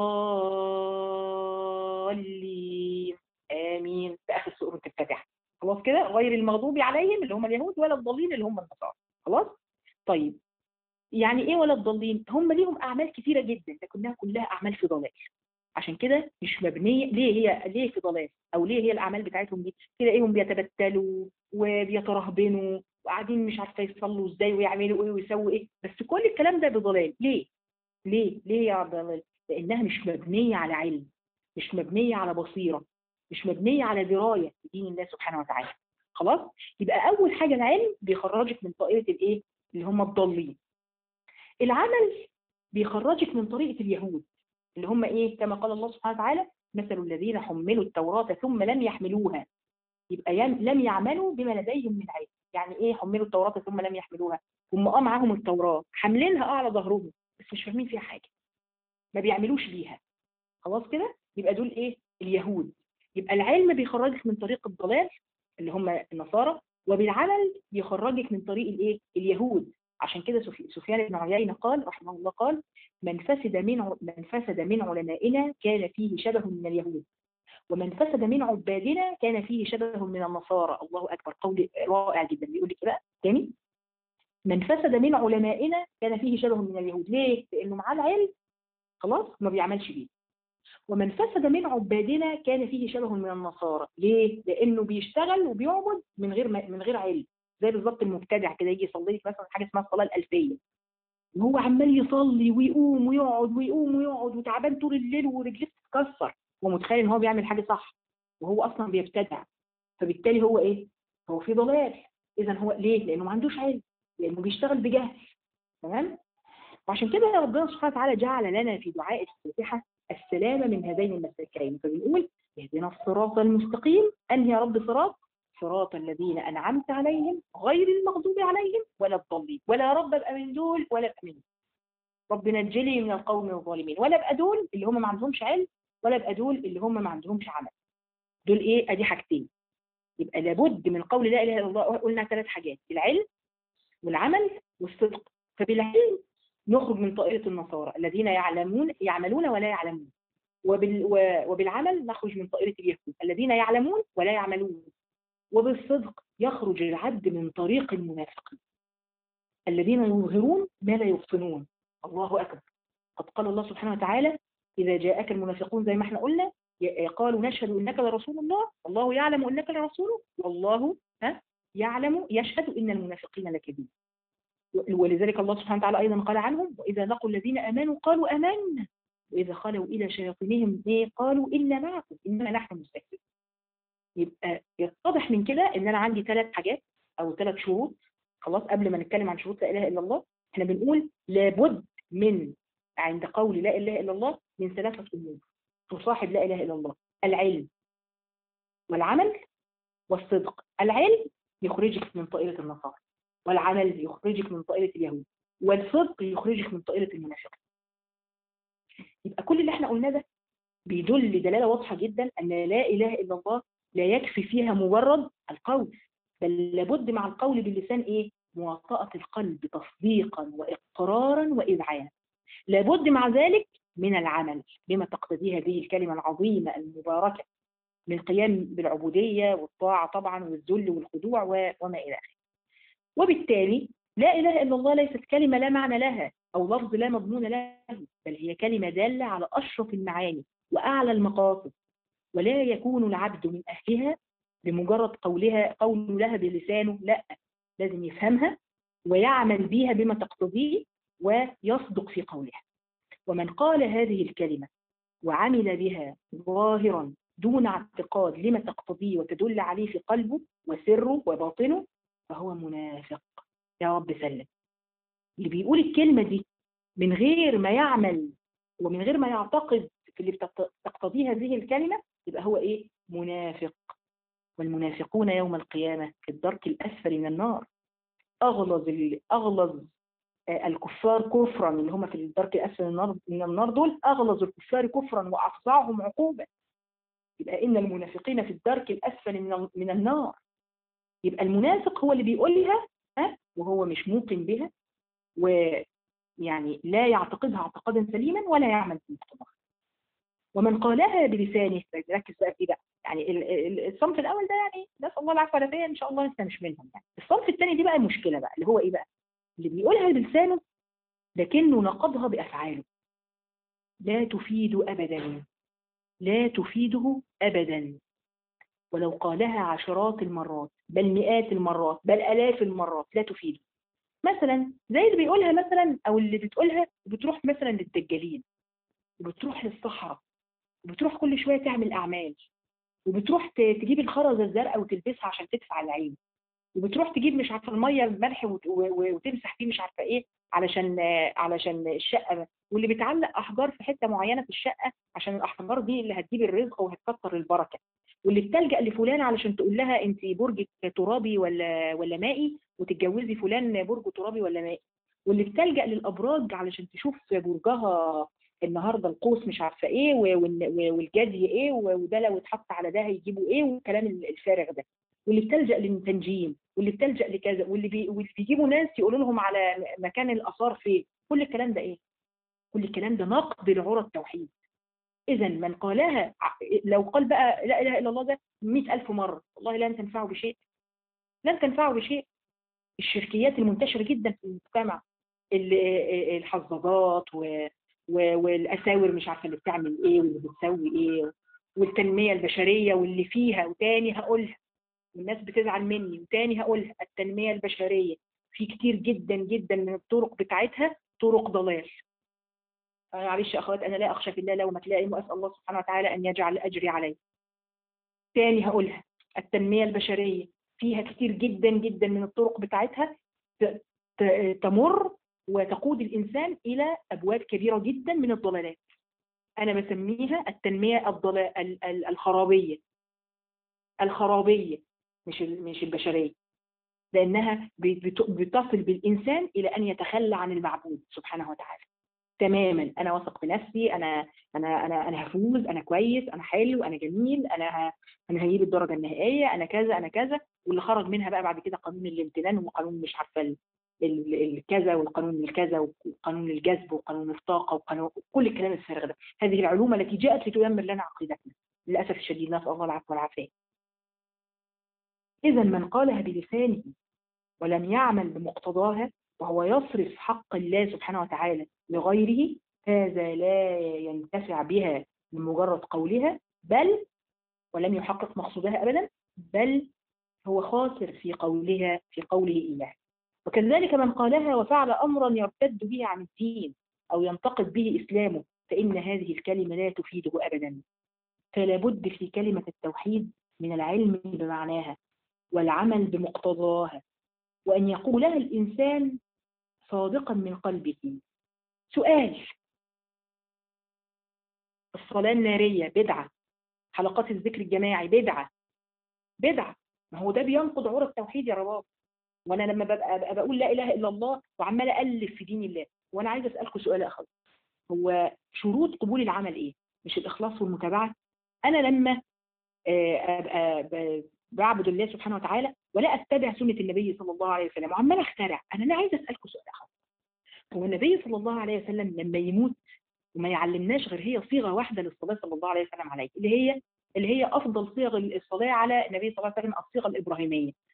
الضالين امين في اخر سورة الفاتحة. خلاص كده، غير المغضوب عليهم اللي هم اليهود ولا الضالين اللي هم النصارى. خلاص طيب، يعني ايه ولا الضالين؟ هم ليهم اعمال كثيرة جدا لكنها كلها اعمال في ضلال. عشان كده مش مبنيه. ليه هي ليه في ضلال؟ او ليه هي الاعمال بتاعتهم دي تلاقيهم بيتبتلوا وبيترهبنوا وقاعدين مش عارفه يصلوا ازاي ويعملوا ايه ويسووا ايه، بس كل الكلام ده بضلال. ليه؟ ليه؟ ليه يا ضلال؟ لانها مش مبنيه على علم، مش مبنيه على بصيره، مش مبنيه على درايه بدين الله سبحانه وتعالى. خلاص؟ يبقى اول حاجه العلم بيخرجك من طائره الايه؟ اللي هم الضالين. العمل بيخرجك من طريقه اليهود اللي هم ايه؟ كما قال الله سبحانه وتعالى مثل الذين حملوا التوراة ثم لم يحملوها. يبقى لم يعملوا بما لديهم من علم. يعني ايه حملوا التوراة ثم لم يحملوها؟ هم اه معاهم التوراة حاملينها اه على ظهرهم بس مش فاهمين فيها حاجة، ما بيعملوش بيها. خلاص كده؟ يبقى دول ايه؟ اليهود. يبقى العلم بيخرجك من طريق الضلال اللي هم النصارى، وبالعمل بيخرجك من طريق الايه؟ اليهود. عشان كده سفيان بن عيينة قال رحمه الله قال من فسد من من فسد من علمائنا كان فيه شبه من اليهود، ومن فسد من عبادنا كان فيه شبه من النصارى. الله اكبر، قول رائع جدا. بيقول لك بقى تاني، من فسد من علمائنا كان فيه شبه من اليهود. ليه؟ لانه معاه العلم خلاص ما بيعملش بيه. ومن فسد من عبادنا كان فيه شبه من النصارى. ليه؟ لانه بيشتغل وبيعبد من غير من غير علم. زي بالظبط المبتدع كده يجي يصلي لك مثلا حاجه اسمها الصلاه الالفيه، وهو عمال يصلي ويقوم ويقعد ويقوم ويقعد وتعبان طول الليل ورجليه بتتكسر ومتخيل ان هو بيعمل حاجه صح وهو اصلا بيبتدع. فبالتالي هو ايه؟ هو في ضلال. اذا هو ليه؟ لانه ما عندوش علم، لانه بيشتغل بجهل. تمام؟ وعشان كده ربنا سبحانه وتعالى جعل لنا في دعاء الفاتحه السلامه من هذين المسلكين. فبنقول اهدنا الصراط المستقيم. انهي يا رب صراط؟ صراط الذين انعمت عليهم غير المغضوب عليهم ولا الضالين. ولا يا رب ابقى من دول ولا ابقى من دول. رب نجلي من القوم الظالمين. ولا ابقى دول اللي هم ما عندهمش علم ولا ابقى دول اللي هم ما عندهمش عمل. دول ايه؟ ادي حاجتين. يبقى لابد من قول لا اله الا الله. قلنا ثلاث حاجات: العلم والعمل والصدق. فبالعلم نخرج من طائرة النصارى الذين يعلمون يعملون ولا يعلمون، وبال وبالعمل نخرج من طائرة اليهود الذين يعلمون ولا يعملون، وبالصدق يخرج العبد من طريق المنافقين الذين يظهرون ما لا يبطنون. الله أكبر. قد قال الله سبحانه وتعالى إذا جاءك المنافقون زي ما احنا قلنا قالوا نشهد إنك لرسول الله والله يعلم إنك لرسوله والله ها يعلم يشهد إن المنافقين لكاذبون. ولذلك الله سبحانه وتعالى أيضا قال عنهم وإذا لقوا الذين آمنوا قالوا آمنا وإذا خلوا إلى شياطينهم قالوا إنا معكم إنما نحن مستكبرون. يبقى يتضح من كده إن أنا عندي ثلاث حاجات أو ثلاث شروط. خلاص قبل ما نتكلم عن شروط لا إله إلا الله احنا بنقول لابد من عند قول لا إله إلا الله من ثلاثة أمور تصاحب لا إله إلا الله: العلم والعمل والصدق. العلم يخرجك من طائرة النصارى، والعمل يخرجك من طائرة اليهود، والصدق يخرجك من طائرة المنافقين. يبقى كل اللي احنا قلناه ده بيدل دلالة واضحة جدا أن لا إله إلا الله لا يكفي فيها مجرد القول، بل لابد مع القول باللسان إيه؟ مواطأة القلب تصديقا وإقرارا وإذعانا. لابد مع ذلك من العمل بما تقتضيه هذه الكلمة العظيمة المباركة من قيام بالعبودية والطاعة طبعا والذل والخضوع وما إلى آخره. وبالتالي لا إله إلا الله ليست كلمة لا معنى لها أو لفظ لا مضمون له، بل هي كلمة دالة على أشرف المعاني وأعلى المقاصد، ولا يكون العبد من أهلها بمجرد قولها قول لها بلسانه، لا، لازم يفهمها ويعمل بها بما تقتضيه ويصدق في قولها. ومن قال هذه الكلمة وعمل بها ظاهرا دون اعتقاد لما تقتضيه وتدل عليه في قلبه وسره وباطنه فهو منافق. يا رب سلم. اللي بيقول الكلمة دي من غير ما يعمل ومن غير ما يعتقد في اللي تقتضيه هذه الكلمة يبقى هو ايه؟ منافق. والمنافقون يوم القيامة في الدرك الأسفل من النار. أغلظ أغلظ الكفار كفرا اللي هم في الدرك الأسفل من النار من النار دول أغلظ الكفار كفرا وأفظعهم عقوبة. يبقى إن المنافقين في الدرك الأسفل من من النار. يبقى المنافق هو اللي بيقولها ها وهو مش موقن بها، ويعني لا يعتقدها اعتقادا سليما ولا يعمل بمقتضاها. ومن قالها بلسانه، ركز بقى في بقى يعني الصنف الاول ده يعني نسال الله العفو والعافيه، ان شاء الله انت مش منهم يعني. الصنف الثاني دي بقى المشكله بقى اللي هو ايه بقى؟ اللي بيقولها بلسانه لكنه نقضها بافعاله. لا تفيد ابدا، لا تفيده ابدا، ولو قالها عشرات المرات بل مئات المرات بل الاف المرات لا تفيده. مثلا زي اللي بيقولها مثلا او اللي بتقولها بتروح مثلا للدجالين، وبتروح للصحراء، وبتروح كل شويه تعمل اعمال، وبتروح تجيب الخرزه الزرقاء وتلبسها عشان تدفع العين، وبتروح تجيب مش عارفه الميه الملح وتمسح فيه مش عارفه ايه علشان علشان الشقه، واللي بتعلق احجار في حته معينه في الشقه عشان الاحجار دي اللي هتجيب الرزق وهتكتر البركه، واللي بتلجأ لفلان علشان تقول لها انت برجك ترابي ولا ولا مائي وتتجوزي فلان برجه ترابي ولا مائي، واللي بتلجأ للابراج علشان تشوف برجها النهارده القوس مش عارفه ايه والجدي ايه وده لو اتحط على ده هيجيبوا ايه والكلام الفارغ ده، واللي بتلجأ للتنجيم، واللي بتلجأ لكذا، واللي بي... واللي بيجيبوا ناس يقولوا لهم على مكان الآثار فين. كل الكلام ده ايه؟ كل الكلام ده نقض لعرى التوحيد. إذا من قالها لو قال بقى لا إله إلا الله ده مئة ألف مرة والله لن تنفعه بشيء، لن تنفعه بشيء. الشركيات المنتشرة جدا في المجتمع، الحظاظات و... و... والأساور مش عارفة اللي بتعمل ايه واللي بتسوي ايه، والتنمية البشرية واللي فيها، وتاني هقولها والناس بتزعل مني وتاني هقولها، التنمية البشرية في كتير جدا جدا من الطرق بتاعتها طرق ضلال. معلش يا اخوات انا لا اخشى في الله لومة لائم واسال الله سبحانه وتعالى ان يجعل اجري عليه. تاني هقولها، التنمية البشرية فيها كتير جدا جدا من الطرق بتاعتها تمر وتقود الانسان الى ابواب كبيرة جدا من الضلالات. انا بسميها التنمية الضلال الخرابية، الخرابية مش مش البشرية، لأنها بتصل بالإنسان إلى أن يتخلى عن المعبود سبحانه وتعالى تماما. أنا واثق في نفسي، أنا أنا أنا أنا هفوز، أنا كويس، أنا حلو، أنا جميل، أنا أنا هجيب الدرجة النهائية، أنا كذا أنا كذا، واللي خرج منها بقى بعد كده قانون الامتنان وقانون مش عارفة الكذا والقانون الكذا وقانون الجذب وقانون الطاقة وقانون كل الكلام الفارغ ده. هذه العلوم التي جاءت لتدمر لنا عقيدتنا للأسف الشديد، نسأل الله العفو والعافية. إذا من قالها بلسانه ولم يعمل بمقتضاها وهو يصرف حق الله سبحانه وتعالى لغيره، هذا لا ينتفع بها بمجرد قولها بل ولم يحقق مقصودها أبدا، بل هو خاسر في قولها في قوله إياه. وكذلك من قالها وفعل أمرا يرتد به عن الدين أو ينتقد به إسلامه فإن هذه الكلمة لا تفيده أبدا. فلا بد في كلمة التوحيد من العلم بمعناها والعمل بمقتضاها، وأن يقولها الإنسان صادقا من قلبه. سؤال: الصلاة النارية بدعة، حلقات الذكر الجماعي بدعة، بدعة، ما هو ده بينقض عرى التوحيد يا رباب. وأنا لما ببقى, ببقى بقول لا إله إلا الله وعمال ألف في دين الله، وأنا عايز أسألكم سؤال آخر، هو شروط قبول العمل إيه؟ مش الإخلاص والمتابعة؟ أنا لما أبقى بعبد الله سبحانه وتعالى ولا أتبع سنة النبي صلى الله عليه وسلم وعمال أخترع، أنا لا عايز أسألكم سؤال آخر، هو النبي صلى الله عليه وسلم لما يموت وما يعلمناش غير هي صيغة واحدة للصلاة صلى الله عليه وسلم عليه، اللي هي اللي هي أفضل صيغ الصلاة على النبي صلى الله عليه وسلم الصيغة الإبراهيمية،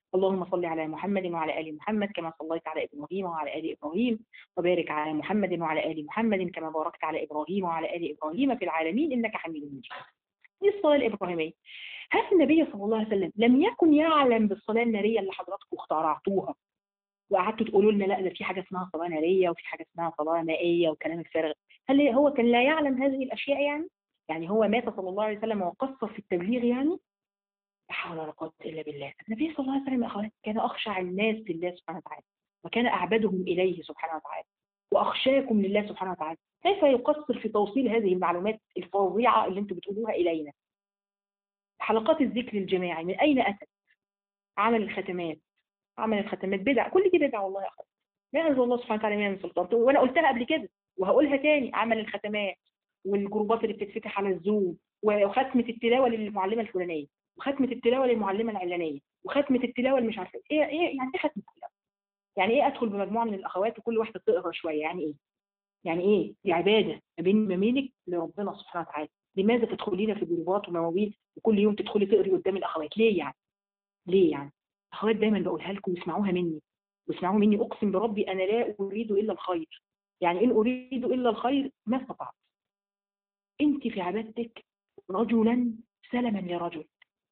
اللهم صل على محمد وعلى آل محمد كما صليت على إبراهيم وعلى آل إبراهيم، وبارك على محمد وعلى آل محمد كما باركت على إبراهيم وعلى آل إبراهيم في العالمين إنك حميد مجيد. دي الصلاة الإبراهيمية. هل النبي صلى الله عليه وسلم لم يكن يعلم بالصلاة النارية اللي حضراتكم اخترعتوها وقعدتوا تقولوا لنا لا ده في حاجة اسمها صلاة نارية وفي حاجة اسمها صلاة مائية وكلام الفارغ؟ هل هو كان لا يعلم هذه الأشياء يعني؟ يعني هو مات صلى الله عليه وسلم وقصر في التبليغ يعني؟ لا حول ولا قوة إلا بالله. النبي صلى الله عليه وسلم أخوات كان أخشع الناس لله سبحانه وتعالى، وكان أعبدهم إليه سبحانه وتعالى، وأخشاكم لله سبحانه وتعالى. كيف يقصر في توصيل هذه المعلومات الفظيعة اللي أنتم بتقولوها إلينا؟ حلقات الذكر الجماعي من أين أتت؟ عمل الختمات، عمل الختمات بدع، كل دي بدع والله يا أخوات. لا أنزل الله سبحانه وتعالى من سلطان، وأنا قلتها قبل كده وهقولها تاني. عمل الختمات والجروبات اللي بتتفتح على الزوم، وختمة التلاوة للمعلمة الفلانية، وختمة التلاوة للمعلمة العلانية، وختمة التلاوة اللي مش عارفة ايه ايه يعني ايه ختمة التلاوة؟ يعني ايه ادخل بمجموعة من الاخوات وكل واحدة تقرا شوية؟ يعني ايه؟ يعني ايه؟ دي عبادة ما بين ما بينك لربنا سبحانه وتعالى. لماذا تدخلين في جروبات ومواويل وكل يوم تدخلي تقري قدام الاخوات؟ ليه يعني؟ ليه يعني؟ اخوات دايما بقولها لكم واسمعوها مني، واسمعوها مني، اقسم بربي انا لا اريد الا الخير. يعني ان اريد الا الخير ما استطعت. انت في عبادتك رجلا سلما لرجل،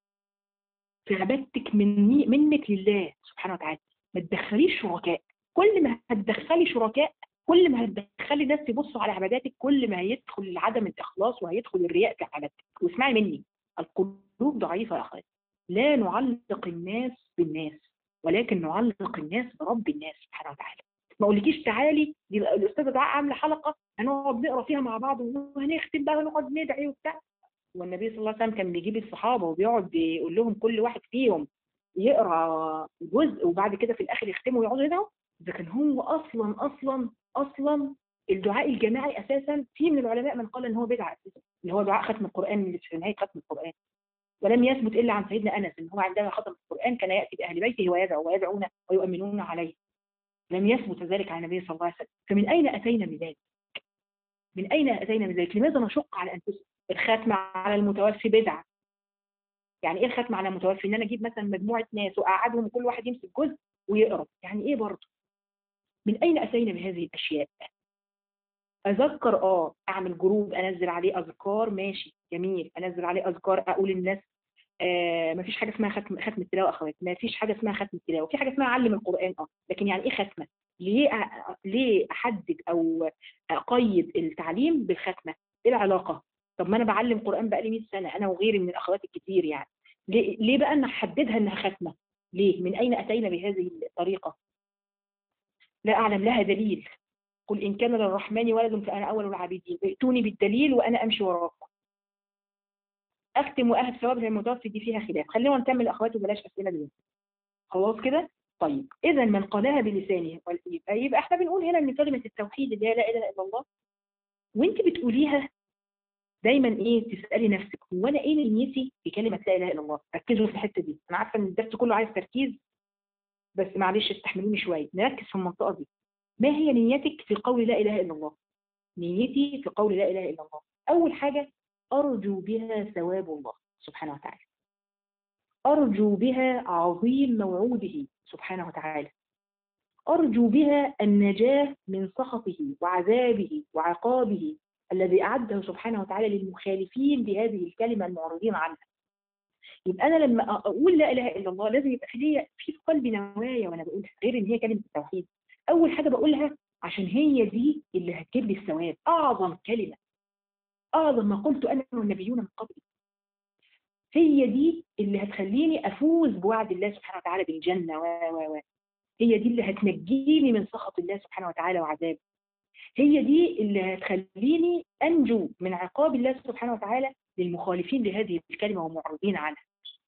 في عبادتك مني منك لله سبحانه وتعالى. ما تدخليش شركاء. كل ما هتدخلي شركاء، كل ما هتدخلي ناس يبصوا على عباداتك، كل ما هيدخل عدم الاخلاص وهيدخل الرياء في عبادتك. واسمعي مني، القلوب ضعيفه يا اخوات. لا نعلق الناس بالناس، ولكن نعلق الناس برب الناس سبحانه وتعالى. ما اقولكيش تعالي دي الاستاذه دعاء عامله حلقه هنقعد نقرا فيها مع بعض وهنختم بقى ونقعد ندعي وبتاع. والنبي صلى الله عليه وسلم كان بيجيب الصحابه وبيقعد يقول لهم كل واحد فيهم يقرا جزء وبعد كده في الاخر يختموا ويقعدوا يدعوا. ده كان هو اصلا اصلا اصلا الدعاء الجماعي اساسا. في من العلماء من قال ان هو بدعه اساسا، اللي هو دعاء ختم القران اللي في نهايه ختم القران. ولم يثبت الا عن سيدنا انس ان هو عندما ختم القران كان ياتي باهل بيته ويدعو ويدعون ويؤمنون عليه. لم يثبت ذلك عن النبي صلى الله عليه وسلم. فمن اين اتينا بذلك؟ من اين اتينا بذلك؟ لماذا نشق على انفسنا؟ الختم على المتوفي بدعه. يعني ايه الختم على المتوفي؟ ان انا اجيب مثلا مجموعه ناس واقعدهم وكل واحد يمسك جزء ويقرا. يعني ايه برضه؟ من اين اتينا بهذه الاشياء؟ اذكر اه اعمل جروب انزل عليه اذكار، ماشي جميل، انزل عليه اذكار اقول للناس آه ما فيش حاجه اسمها ختم ختم التلاوه اخوات، ما فيش حاجه اسمها ختم التلاوه، في حاجه اسمها علم القران اه، لكن يعني ايه ختمه؟ ليه أ... ليه احدد او اقيد التعليم بالختمه؟ ايه العلاقه؟ طب ما انا بعلم قران بقالي مئة سنه انا وغيري من الاخوات الكتير يعني. ليه ليه بقى نحددها انها ختمه؟ ليه؟ من اين اتينا بهذه الطريقه؟ لا اعلم لها دليل. قل ان كان للرحمن ولد فانا اول العابدين، ائتوني بالدليل وانا امشي وراكم. اختم واهب ثواب المتوفي دي فيها خلاف. خلينا نكمل اخواتي وبلاش اسئله دي. خلاص كده؟ طيب اذا من قالها بلسانه يبقى يبقى احنا بنقول هنا ان كلمه التوحيد اللي هي لا اله الا الله وانت بتقوليها دايما ايه؟ تسالي نفسك هو انا ايه نيتي في كلمه لا اله الا الله؟ ركزوا في الحته دي. انا عارفه ان الدرس كله عايز تركيز بس معلش استحملوني شويه نركز في المنطقه دي. ما هي نيتك في قول لا اله الا الله؟ نيتي في قول لا اله الا الله اول حاجه ارجو بها ثواب الله سبحانه وتعالى، ارجو بها عظيم موعوده سبحانه وتعالى، أرجو بها النجاة من سخطه وعذابه وعقابه الذي أعده سبحانه وتعالى للمخالفين بهذه الكلمة المعرضين عنها. يبقى أنا لما أقول لا إله إلا الله لازم يبقى في في قلبي نوايا وأنا بقولها، غير إن هي كلمة التوحيد. أول حاجة بقولها عشان هي دي اللي هتجيب لي الثواب. أعظم كلمة، أعظم ما قلت أنا والنبيون من قبلي، هي دي اللي هتخليني أفوز بوعد الله سبحانه وتعالى بالجنة و و و هي دي اللي هتنجيني من سخط الله سبحانه وتعالى وعذابه. هي دي اللي هتخليني أنجو من عقاب الله سبحانه وتعالى للمخالفين لهذه الكلمة ومعرضين عنها.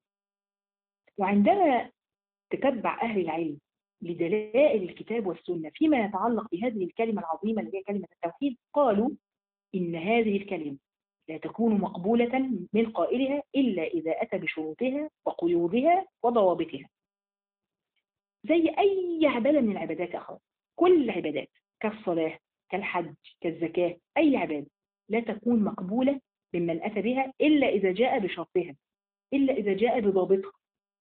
وعندما تتبع أهل العلم لدلائل الكتاب والسنة فيما يتعلق بهذه الكلمة العظيمة اللي هي كلمة التوحيد، قالوا إن هذه الكلمة لا تكون مقبولة من قائلها إلا إذا أتى بشروطها وقيودها وضوابطها. زي أي عبادة من العبادات يا أخوات، كل العبادات كالصلاة كالحج كالزكاة، أي عبادة لا تكون مقبولة ممن أتى بها إلا إذا جاء بشرطها، إلا إذا جاء بضابطها.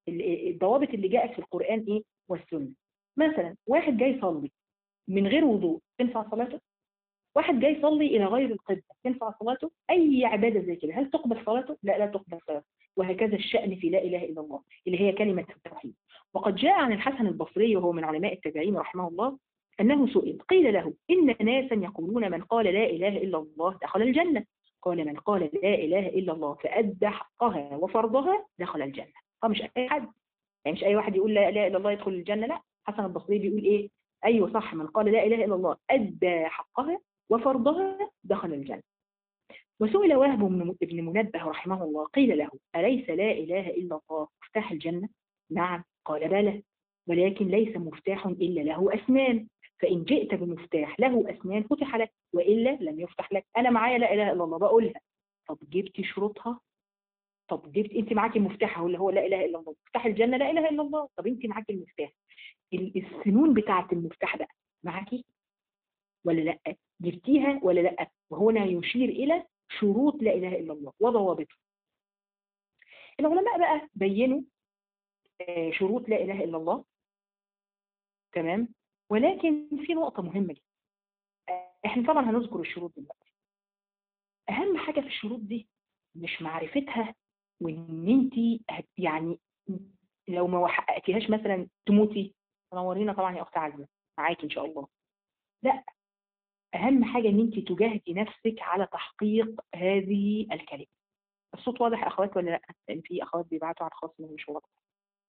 الضوابط اللي جاءت في القرآن ايه والسنة. مثلا واحد جاي يصلي من غير وضوء، تنفع صلاته؟ واحد جاي يصلي الى غير القبلة، تنفع صلاته؟ اي عبادة زي كده هل تقبل صلاته؟ لا لا تقبل صلاته. وهكذا الشأن في لا اله الا الله اللي هي كلمة التوحيد. وقد جاء عن الحسن البصري وهو من علماء التابعين رحمه الله انه سئل قيل له ان ناسا يقولون من قال لا اله الا الله دخل الجنة، قال من قال لا اله الا الله فأدى حقها وفرضها دخل الجنة. اه مش اي حد، يعني مش اي واحد يقول لا اله الا الله يدخل الجنة، لا. حسن البصري بيقول ايه؟ ايوه صح، من قال لا اله الا الله ادى حقها وفرضها دخل الجنة. وسئل وهب بن منبه رحمه الله قيل له أليس لا إله إلا الله مفتاح الجنة؟ نعم، قال بلى، ولكن ليس مفتاح إلا له أسنان، فإن جئت بمفتاح له أسنان فتح لك وإلا لم يفتح لك. أنا معايا لا إله إلا الله بقولها، طب جبت شروطها؟ طب جبت انت معاكي المفتاح اللي هو لا اله الا الله، مفتاح الجنه لا اله الا الله، طب انت معاكي المفتاح، السنون بتاعه المفتاح بقى معاكي ولا لا؟ جبتيها ولا لا؟ وهنا يشير الى شروط لا اله الا الله وضوابطها. العلماء بقى بينوا شروط لا اله الا الله، تمام، ولكن في نقطه مهمه جدا. احنا طبعا هنذكر الشروط دلوقتي. اهم حاجه في الشروط دي مش معرفتها، وان انت يعني لو ما حققتيهاش مثلا تموتي. تنورينا طبعا يا اخت عزمه، معاكي ان شاء الله. لا، اهم حاجه ان انت تجاهدي نفسك على تحقيق هذه الكلمه. الصوت واضح يا اخوات ولا لا؟ لان في اخوات بيبعتوا على الخاص من مش واضح.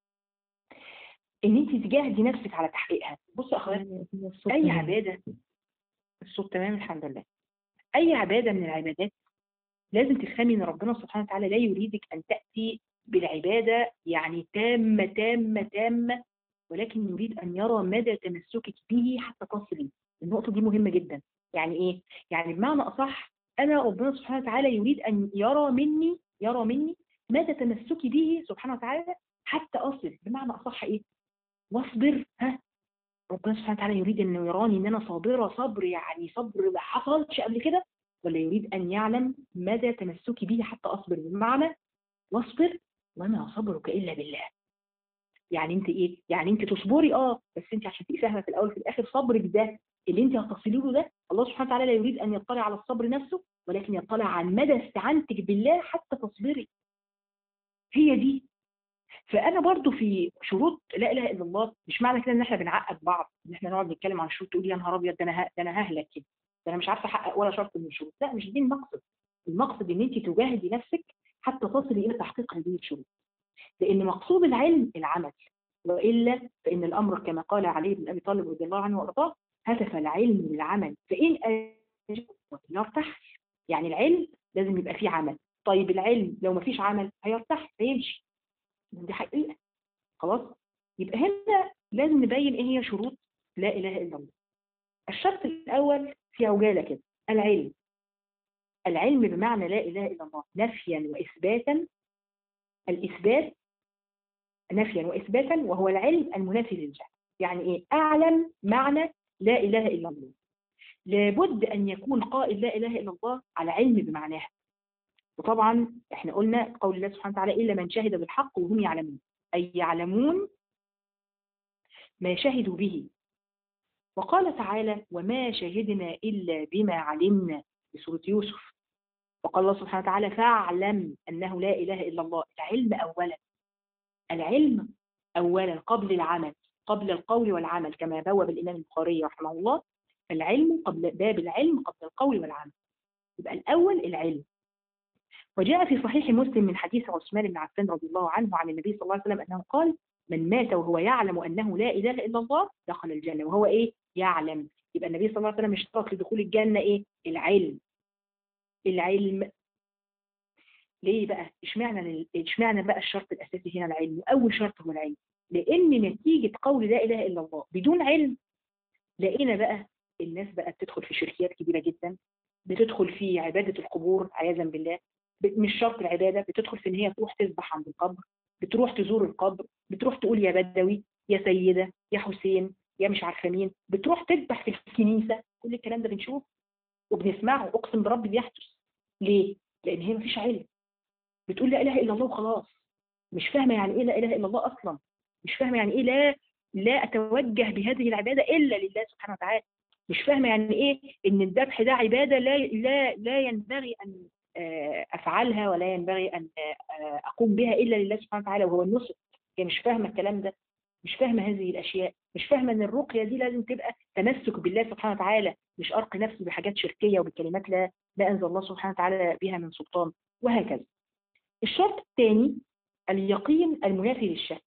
ان انت تجاهدي نفسك على تحقيقها. بصوا يا اخوات، اي عباده، الصوت تمام الحمد لله، اي عباده من العبادات لازم تفهمي ان ربنا سبحانه وتعالى لا يريدك ان تاتي بالعباده يعني تامه تامه تامه، ولكن يريد ان يرى مدى تمسكك به حتى تصلي. النقطه دي مهمه جدا. يعني ايه؟ يعني بمعنى اصح انا ربنا سبحانه وتعالى يريد ان يرى مني يرى مني مدى تمسكي به سبحانه وتعالى حتى اصل. بمعنى اصح ايه؟ واصبر. ها، ربنا سبحانه وتعالى يريد انه يراني ان انا صابره صبر يعني صبر ما حصلش قبل كده، ولا يريد ان يعلم مدى تمسكي به حتى اصبر؟ بمعنى واصبر وما صبرك الا بالله. يعني انت ايه؟ يعني انت تصبري اه، بس انت عشان تبقي فاهمه في الاول في الاخر صبرك ده اللي انت هتصلي له ده الله سبحانه وتعالى لا يريد ان يطلع على الصبر نفسه، ولكن يطلع عن مدى استعانتك بالله حتى تصبري. هي دي. فانا برضو في شروط لا اله الا الله مش معنى كده ان احنا بنعقد بعض، ان احنا نقعد نتكلم عن الشروط تقول يا نهار ابيض ده انا ده انا ههلك كده، ده انا مش عارفه احقق ولا شرط من الشروط. لا، مش دي المقصد. المقصد ان انت تجاهدي نفسك حتى تصلي الى تحقيق هذه الشروط، لان مقصود العلم العمل، والا فان الامر كما قال علي بن ابي طالب رضي الله عنه وارضاه هتف العلم بالعمل فان اجاب يرتاح. يعني العلم لازم يبقى فيه عمل. طيب العلم لو ما فيش عمل هيرتاح هيمشي، دي حقيقه. خلاص، يبقى هنا لازم نبين ايه هي شروط لا اله الا الله. الشرط الاول في عجاله كده، العلم. العلم بمعنى لا اله الا الله نفيا واثباتا. الاثبات نفيا واثباتا، وهو العلم المنافي للجهل. يعني ايه؟ اعلم معنى لا اله الا الله. لابد ان يكون قائل لا اله الا الله على علم بمعناها. وطبعا احنا قلنا قول الله سبحانه وتعالى الا من شهد بالحق وهم يعلمون، اي يعلمون ما شهدوا به. وقال تعالى وما شهدنا إلا بما علمنا في سورة يوسف. وقال الله سبحانه وتعالى فاعلم أنه لا إله إلا الله. العلم أولا، العلم أولا قبل العمل، قبل القول والعمل كما بوب الإمام البخاري رحمه الله. العلم قبل باب العلم قبل القول والعمل، يبقى الأول العلم. وجاء في صحيح مسلم من حديث عثمان بن عفان رضي الله عنه عن النبي صلى الله عليه وسلم أنه قال من مات وهو يعلم أنه لا إله إلا الله دخل الجنة. وهو إيه؟ يعلم. يبقى النبي صلى الله عليه وسلم اشترط لدخول الجنة إيه؟ العلم. العلم. ليه بقى؟ اشمعنى اشمعنى بقى الشرط الأساسي هنا العلم؟ أول شرط هو العلم، لأن نتيجة قول لا إله إلا الله بدون علم لقينا بقى الناس بقى بتدخل في شركيات كبيرة جدا، بتدخل في عبادة القبور عياذا بالله. مش شرط العبادة، بتدخل في ان هي تروح تذبح عند القبر، بتروح تزور القبر، بتروح تقول يا بدوي يا سيدة يا حسين يا مش عارفة مين، بتروح تذبح في الكنيسة. كل الكلام ده بنشوف وبنسمعه، اقسم برب بيحدث. ليه؟ لان هي مفيش علم. بتقول لا اله الا الله وخلاص، مش فاهمة يعني إيه لا إله إلا الله أصلا، مش فاهمة يعني إيه لا لا أتوجه بهذه العبادة إلا لله سبحانه وتعالى، مش فاهمة يعني إيه إن الذبح ده عبادة لا لا لا ينبغي أن آه، أفعلها ولا ينبغي أن آه، أقوم بها إلا لله سبحانه وتعالى وهو النصر. هي مش فاهمة الكلام ده، مش فاهمة هذه الأشياء، مش فاهمة إن الرقية دي لازم تبقى تمسك بالله سبحانه وتعالى، مش أرقي نفسي بحاجات شركية وبكلمات لا لا أنزل الله سبحانه وتعالى بها من سلطان، وهكذا. الشرط الثاني اليقين المنافي للشك.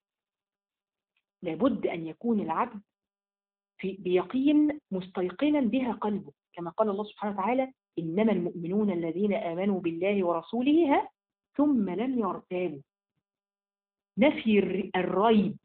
لابد أن يكون العبد في بيقين مستيقنا بها قلبه، كما قال الله سبحانه وتعالى إنما المؤمنون الذين آمنوا بالله ورسوله ها ثم لم يرتابوا. نفي الريب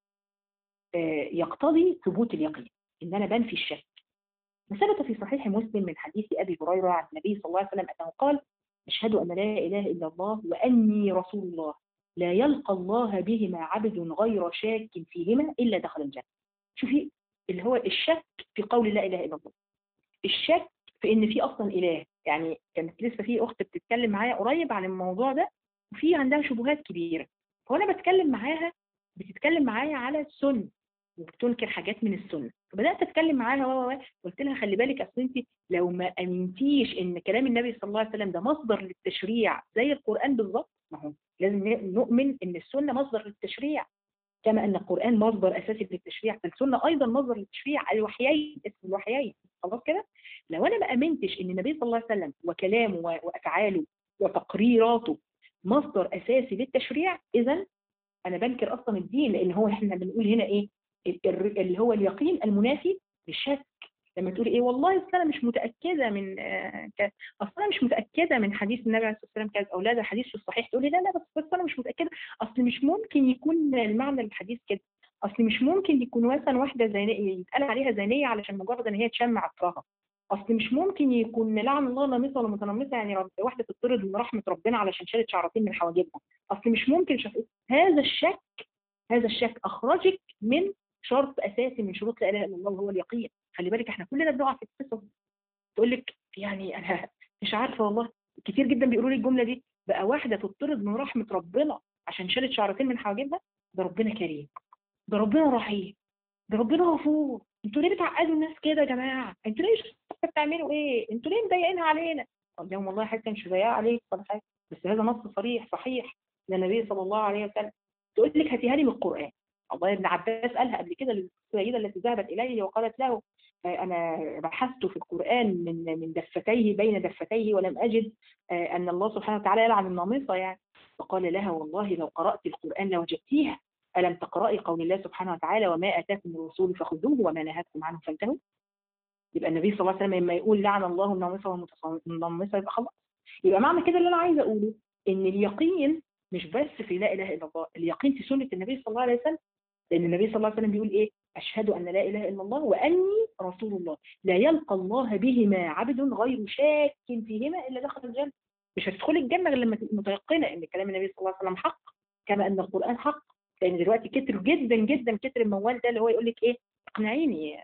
يقتضي ثبوت اليقين، إن أنا بنفي الشك. وثبت في صحيح مسلم من حديث أبي هريرة عن النبي صلى الله عليه وسلم أنه قال أشهد أن لا إله إلا الله وأني رسول الله لا يلقى الله بهما عبد غير شاك فيهما إلا دخل الجنة. شوفي اللي هو الشك في قول لا إله إلا الله، الشك في إن في أصلا إله. يعني كانت لسه في أخت بتتكلم معايا قريب عن الموضوع ده وفي عندها شبهات كبيرة، فأنا بتكلم معاها بتتكلم معايا على السنة وبتنكر حاجات من السنة، فبدأت أتكلم معاها و قلت لها خلي بالك أصل أنت لو ما أمنتيش إن كلام النبي صلى الله عليه وسلم ده مصدر للتشريع زي القرآن بالظبط، ما هو لازم نؤمن إن السنة مصدر للتشريع كما أن القرآن مصدر أساسي للتشريع، فالسنة أيضا مصدر للتشريع، الوحيين اسم الوحيين. خلاص كده؟ لو أنا ما أمنتش إن النبي صلى الله عليه وسلم وكلامه وأفعاله وتقريراته مصدر أساسي للتشريع، إذا أنا بنكر أصلا الدين، لأن هو إحنا بنقول هنا إيه؟ اللي هو اليقين المنافي للشك. لما تقول ايه والله اصل انا مش متاكده من آه اصل انا مش متاكده من حديث النبي عليه الصلاه والسلام كذا او لا ده حديث في الصحيح، تقولي لا لا بس بس انا مش متاكده، اصل مش ممكن يكون المعنى الحديث كده، اصل مش ممكن يكون مثلا واحده زانيه يتقال عليها زانيه علشان مجرد ان هي تشم عطرها، اصل مش ممكن يكون لعن الله نامصه ولا متنمصه يعني رب واحده تطرد من رحمه ربنا علشان شالت شعرتين من حواجبها، اصل مش ممكن شف... هذا الشك هذا الشك اخرجك من شرط اساسي من شروط لا اله الا الله وهو اليقين. خلي بالك احنا كلنا بنقع في القصص دي. تقول لك يعني انا مش عارفه والله، كتير جدا بيقولوا لي الجمله دي، بقى واحده تطرد من رحمه ربنا عشان شالت شعرتين من حواجبها، ده ربنا كريم، ده ربنا رحيم، ده ربنا غفور، انتوا ليه بتعقدوا الناس كده يا جماعه؟ انتوا ليه بتعملوا ايه؟ انتوا ليه مضايقينها علينا؟ قال لهم والله حتى مش مضايقه عليك ولا حاجه، بس هذا نص صريح صحيح للنبي صلى الله عليه وسلم. تقول لك هاتيها لي من القران. الله ابن عباس قالها قبل كده للسيدة التي ذهبت إليه وقالت له أنا بحثت في القرآن من من دفتيه بين دفتيه ولم أجد أن الله سبحانه وتعالى يلعن النامصة يعني، فقال لها والله لو قرأت القرآن لوجدتيها، ألم تقرأي قول الله سبحانه وتعالى وما آتاكم الرسول فخذوه وما نهاكم عنه فانتهوا؟ يبقى النبي صلى الله عليه وسلم لما يقول لعن الله النامصة والمتنمصة يبقى خلاص. يبقى معنى كده اللي أنا عايزة أقوله إن اليقين مش بس في لا إله إلا الله، اليقين في سنة النبي صلى الله عليه وسلم، لأن النبي صلى الله عليه وسلم بيقول إيه؟ أشهد أن لا إله إلا الله وأني رسول الله لا يلقى الله بهما عبد غير شاك فيهما إلا دخل الجنة. مش هتدخلي الجنة غير لما تبقي متيقنة إن كلام النبي صلى الله عليه وسلم حق كما أن القرآن حق. لأن دلوقتي كتر جدا جدا كتر الموال ده اللي هو يقول لك إيه؟ اقنعيني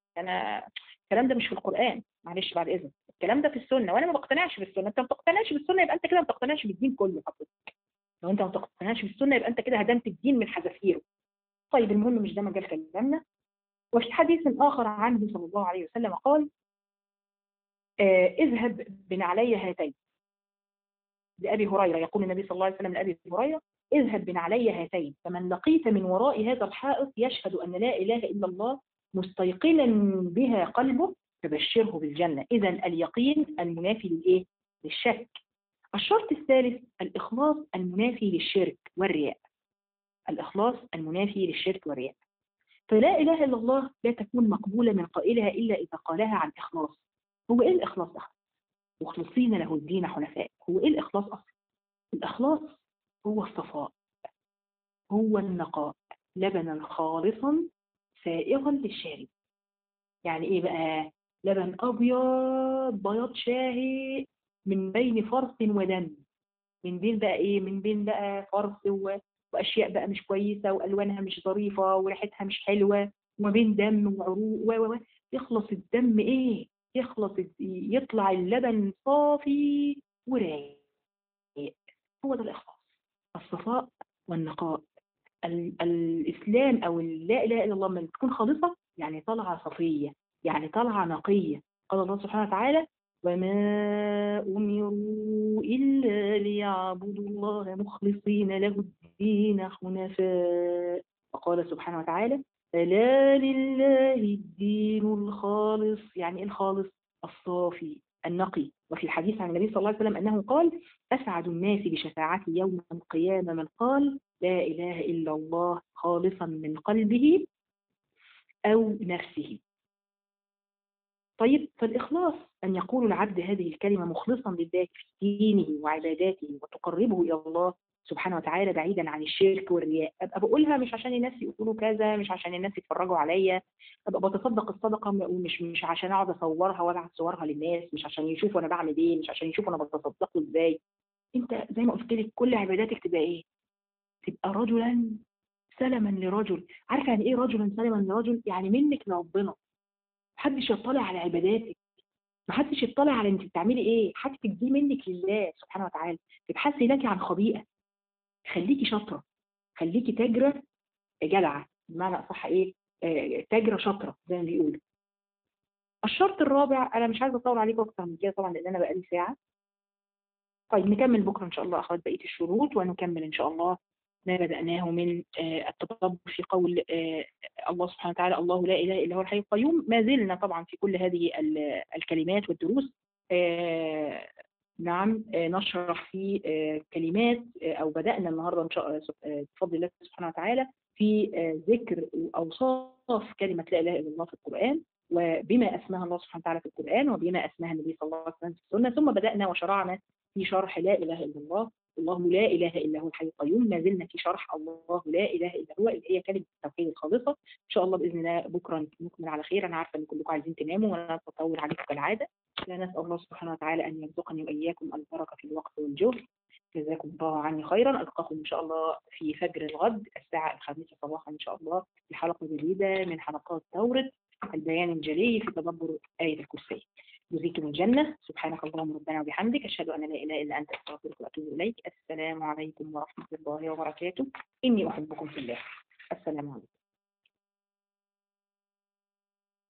أنا الكلام ده مش في القرآن، معلش بعد إذن الكلام ده في السنة وأنا ما بقتنعش بالسنة. أنت ما بتقتنعش بالسنة يبقى أنت كده ما بتقتنعش بالدين كله حضرتك. لو أنت ما بتقتنعش بالسنة يبقى أنت كده هدمت الدين من حذافيره. طيب المهم مش ده مجال كلامنا. وفي حديث آخر عنه صلى الله عليه وسلم قال آه اذهب بنعلي هاتين، لأبي هريرة يقول النبي صلى الله عليه وسلم لأبي هريرة اذهب بنعلي هاتين فمن لقيت من وراء هذا الحائط يشهد أن لا إله إلا الله مستيقنا بها قلبه فبشره بالجنة. إذا اليقين المنافي للإيه؟ للشك. الشرط الثالث الإخلاص المنافي للشرك والرياء. الإخلاص المنافي للشرك والرياء. فلا إله إلا الله لا تكون مقبولة من قائلها إلا إذا قالها عن إخلاص. هو إيه الإخلاص أصلا؟ مخلصين له الدين حنفاء. هو إيه الإخلاص أصلا؟ الإخلاص هو الصفاء، هو النقاء، لبنا خالصا سائغا للشارب. يعني إيه بقى؟ لبن أبيض بياض شاهي من بين فرث ودم، من بين بقى إيه؟ من بين بقى فرث و... وأشياء بقى مش كويسة وألوانها مش ظريفة وريحتها مش حلوة، وما بين دم وعروق و و يخلص الدم إيه؟ يخلص يطلع اللبن صافي ورايق. هو ده الإخلاص، الصفاء والنقاء. ال الإسلام أو لا إله إلا الله لما تكون خالصة يعني طالعة صفية، يعني طالعة نقية. قال الله سبحانه وتعالى: وما أمروا إلا ليعبدوا الله مخلصين له الدين حنفاء. وقال سبحانه وتعالى: ألا لله الدين الخالص. يعني إيه الخالص؟ الصافي النقي. وفي الحديث عن النبي صلى الله عليه وسلم أنه قال: أسعد الناس بشفاعتي يوم القيامة من قال لا إله إلا الله خالصا من قلبه أو نفسه. طيب، فالإخلاص أن يقول العبد هذه الكلمة مخلصا لله في دينه وعباداته وتقربه إلى الله سبحانه وتعالى بعيدا عن الشرك والرياء. أبقى بقولها مش عشان الناس يقولوا كذا، مش عشان الناس يتفرجوا عليا، أبقى بتصدق الصدقة مش مش عشان أقعد أصورها وأبعت صورها للناس، مش عشان يشوفوا أنا بعمل إيه، مش عشان يشوفوا أنا بتصدق إزاي. أنت زي ما قلت لك كل عباداتك تبقى إيه؟ تبقى رجلا سلما لرجل. عارفه يعني ايه رجلا سلما لرجل؟ يعني منك لربنا، محدش يطلع على عباداتك، محدش يطلع على انت بتعملي ايه، حاجتك دي منك لله سبحانه وتعالى. تبحثي لك عن خبيئه، خليكي شاطره، خليكي تاجره جدعه، بمعنى اصح ايه، آه تاجره شاطره زي ما بيقولوا. الشرط الرابع، انا مش عايزه اطول عليكم اكتر من كده طبعا لان انا بقالي ساعه. طيب نكمل بكره ان شاء الله اخوات بقيه الشروط، ونكمل ان شاء الله ما بدأناه من التطبق في قول الله سبحانه وتعالى: الله لا إله إلا هو الحي القيوم. ما زلنا طبعا في كل هذه الكلمات والدروس نعم نشرح في كلمات، أو بدأنا النهاردة إن شاء الله بفضل الله سبحانه وتعالى في ذكر أوصاف كلمة لا إله إلا الله في القرآن، وبما أسماها الله سبحانه وتعالى في القرآن، وبما أسماها النبي صلى الله عليه وسلم في السنة. ثم بدأنا وشرعنا في شرح لا إله إلا الله، الله لا إله إلا هو الحي القيوم. ما زلنا في شرح الله لا إله إلا هو، اللي هي كلمة التوحيد الخالصة. إن شاء الله بإذن الله بكرة نكمل على خير. أنا عارفة إن كلكم عايزين تناموا وأنا بطول عليكم كالعادة. لا نسأل الله سبحانه وتعالى أن يرزقني وإياكم البركة في الوقت والجهد. جزاكم الله عني خيرا. ألقاكم إن شاء الله في فجر الغد الساعة الخامسة صباحا إن شاء الله في حلقة جديدة من حلقات دورة البيان الجلي في تدبر آية الكرسي. جزيتم الجنة. سبحانك اللهم ربنا وبحمدك، أشهد أن لا إله إلا أنت، أستغفرك وأتوب إليك. السلام عليكم ورحمة الله وبركاته. إني أحبكم في الله. السلام عليكم.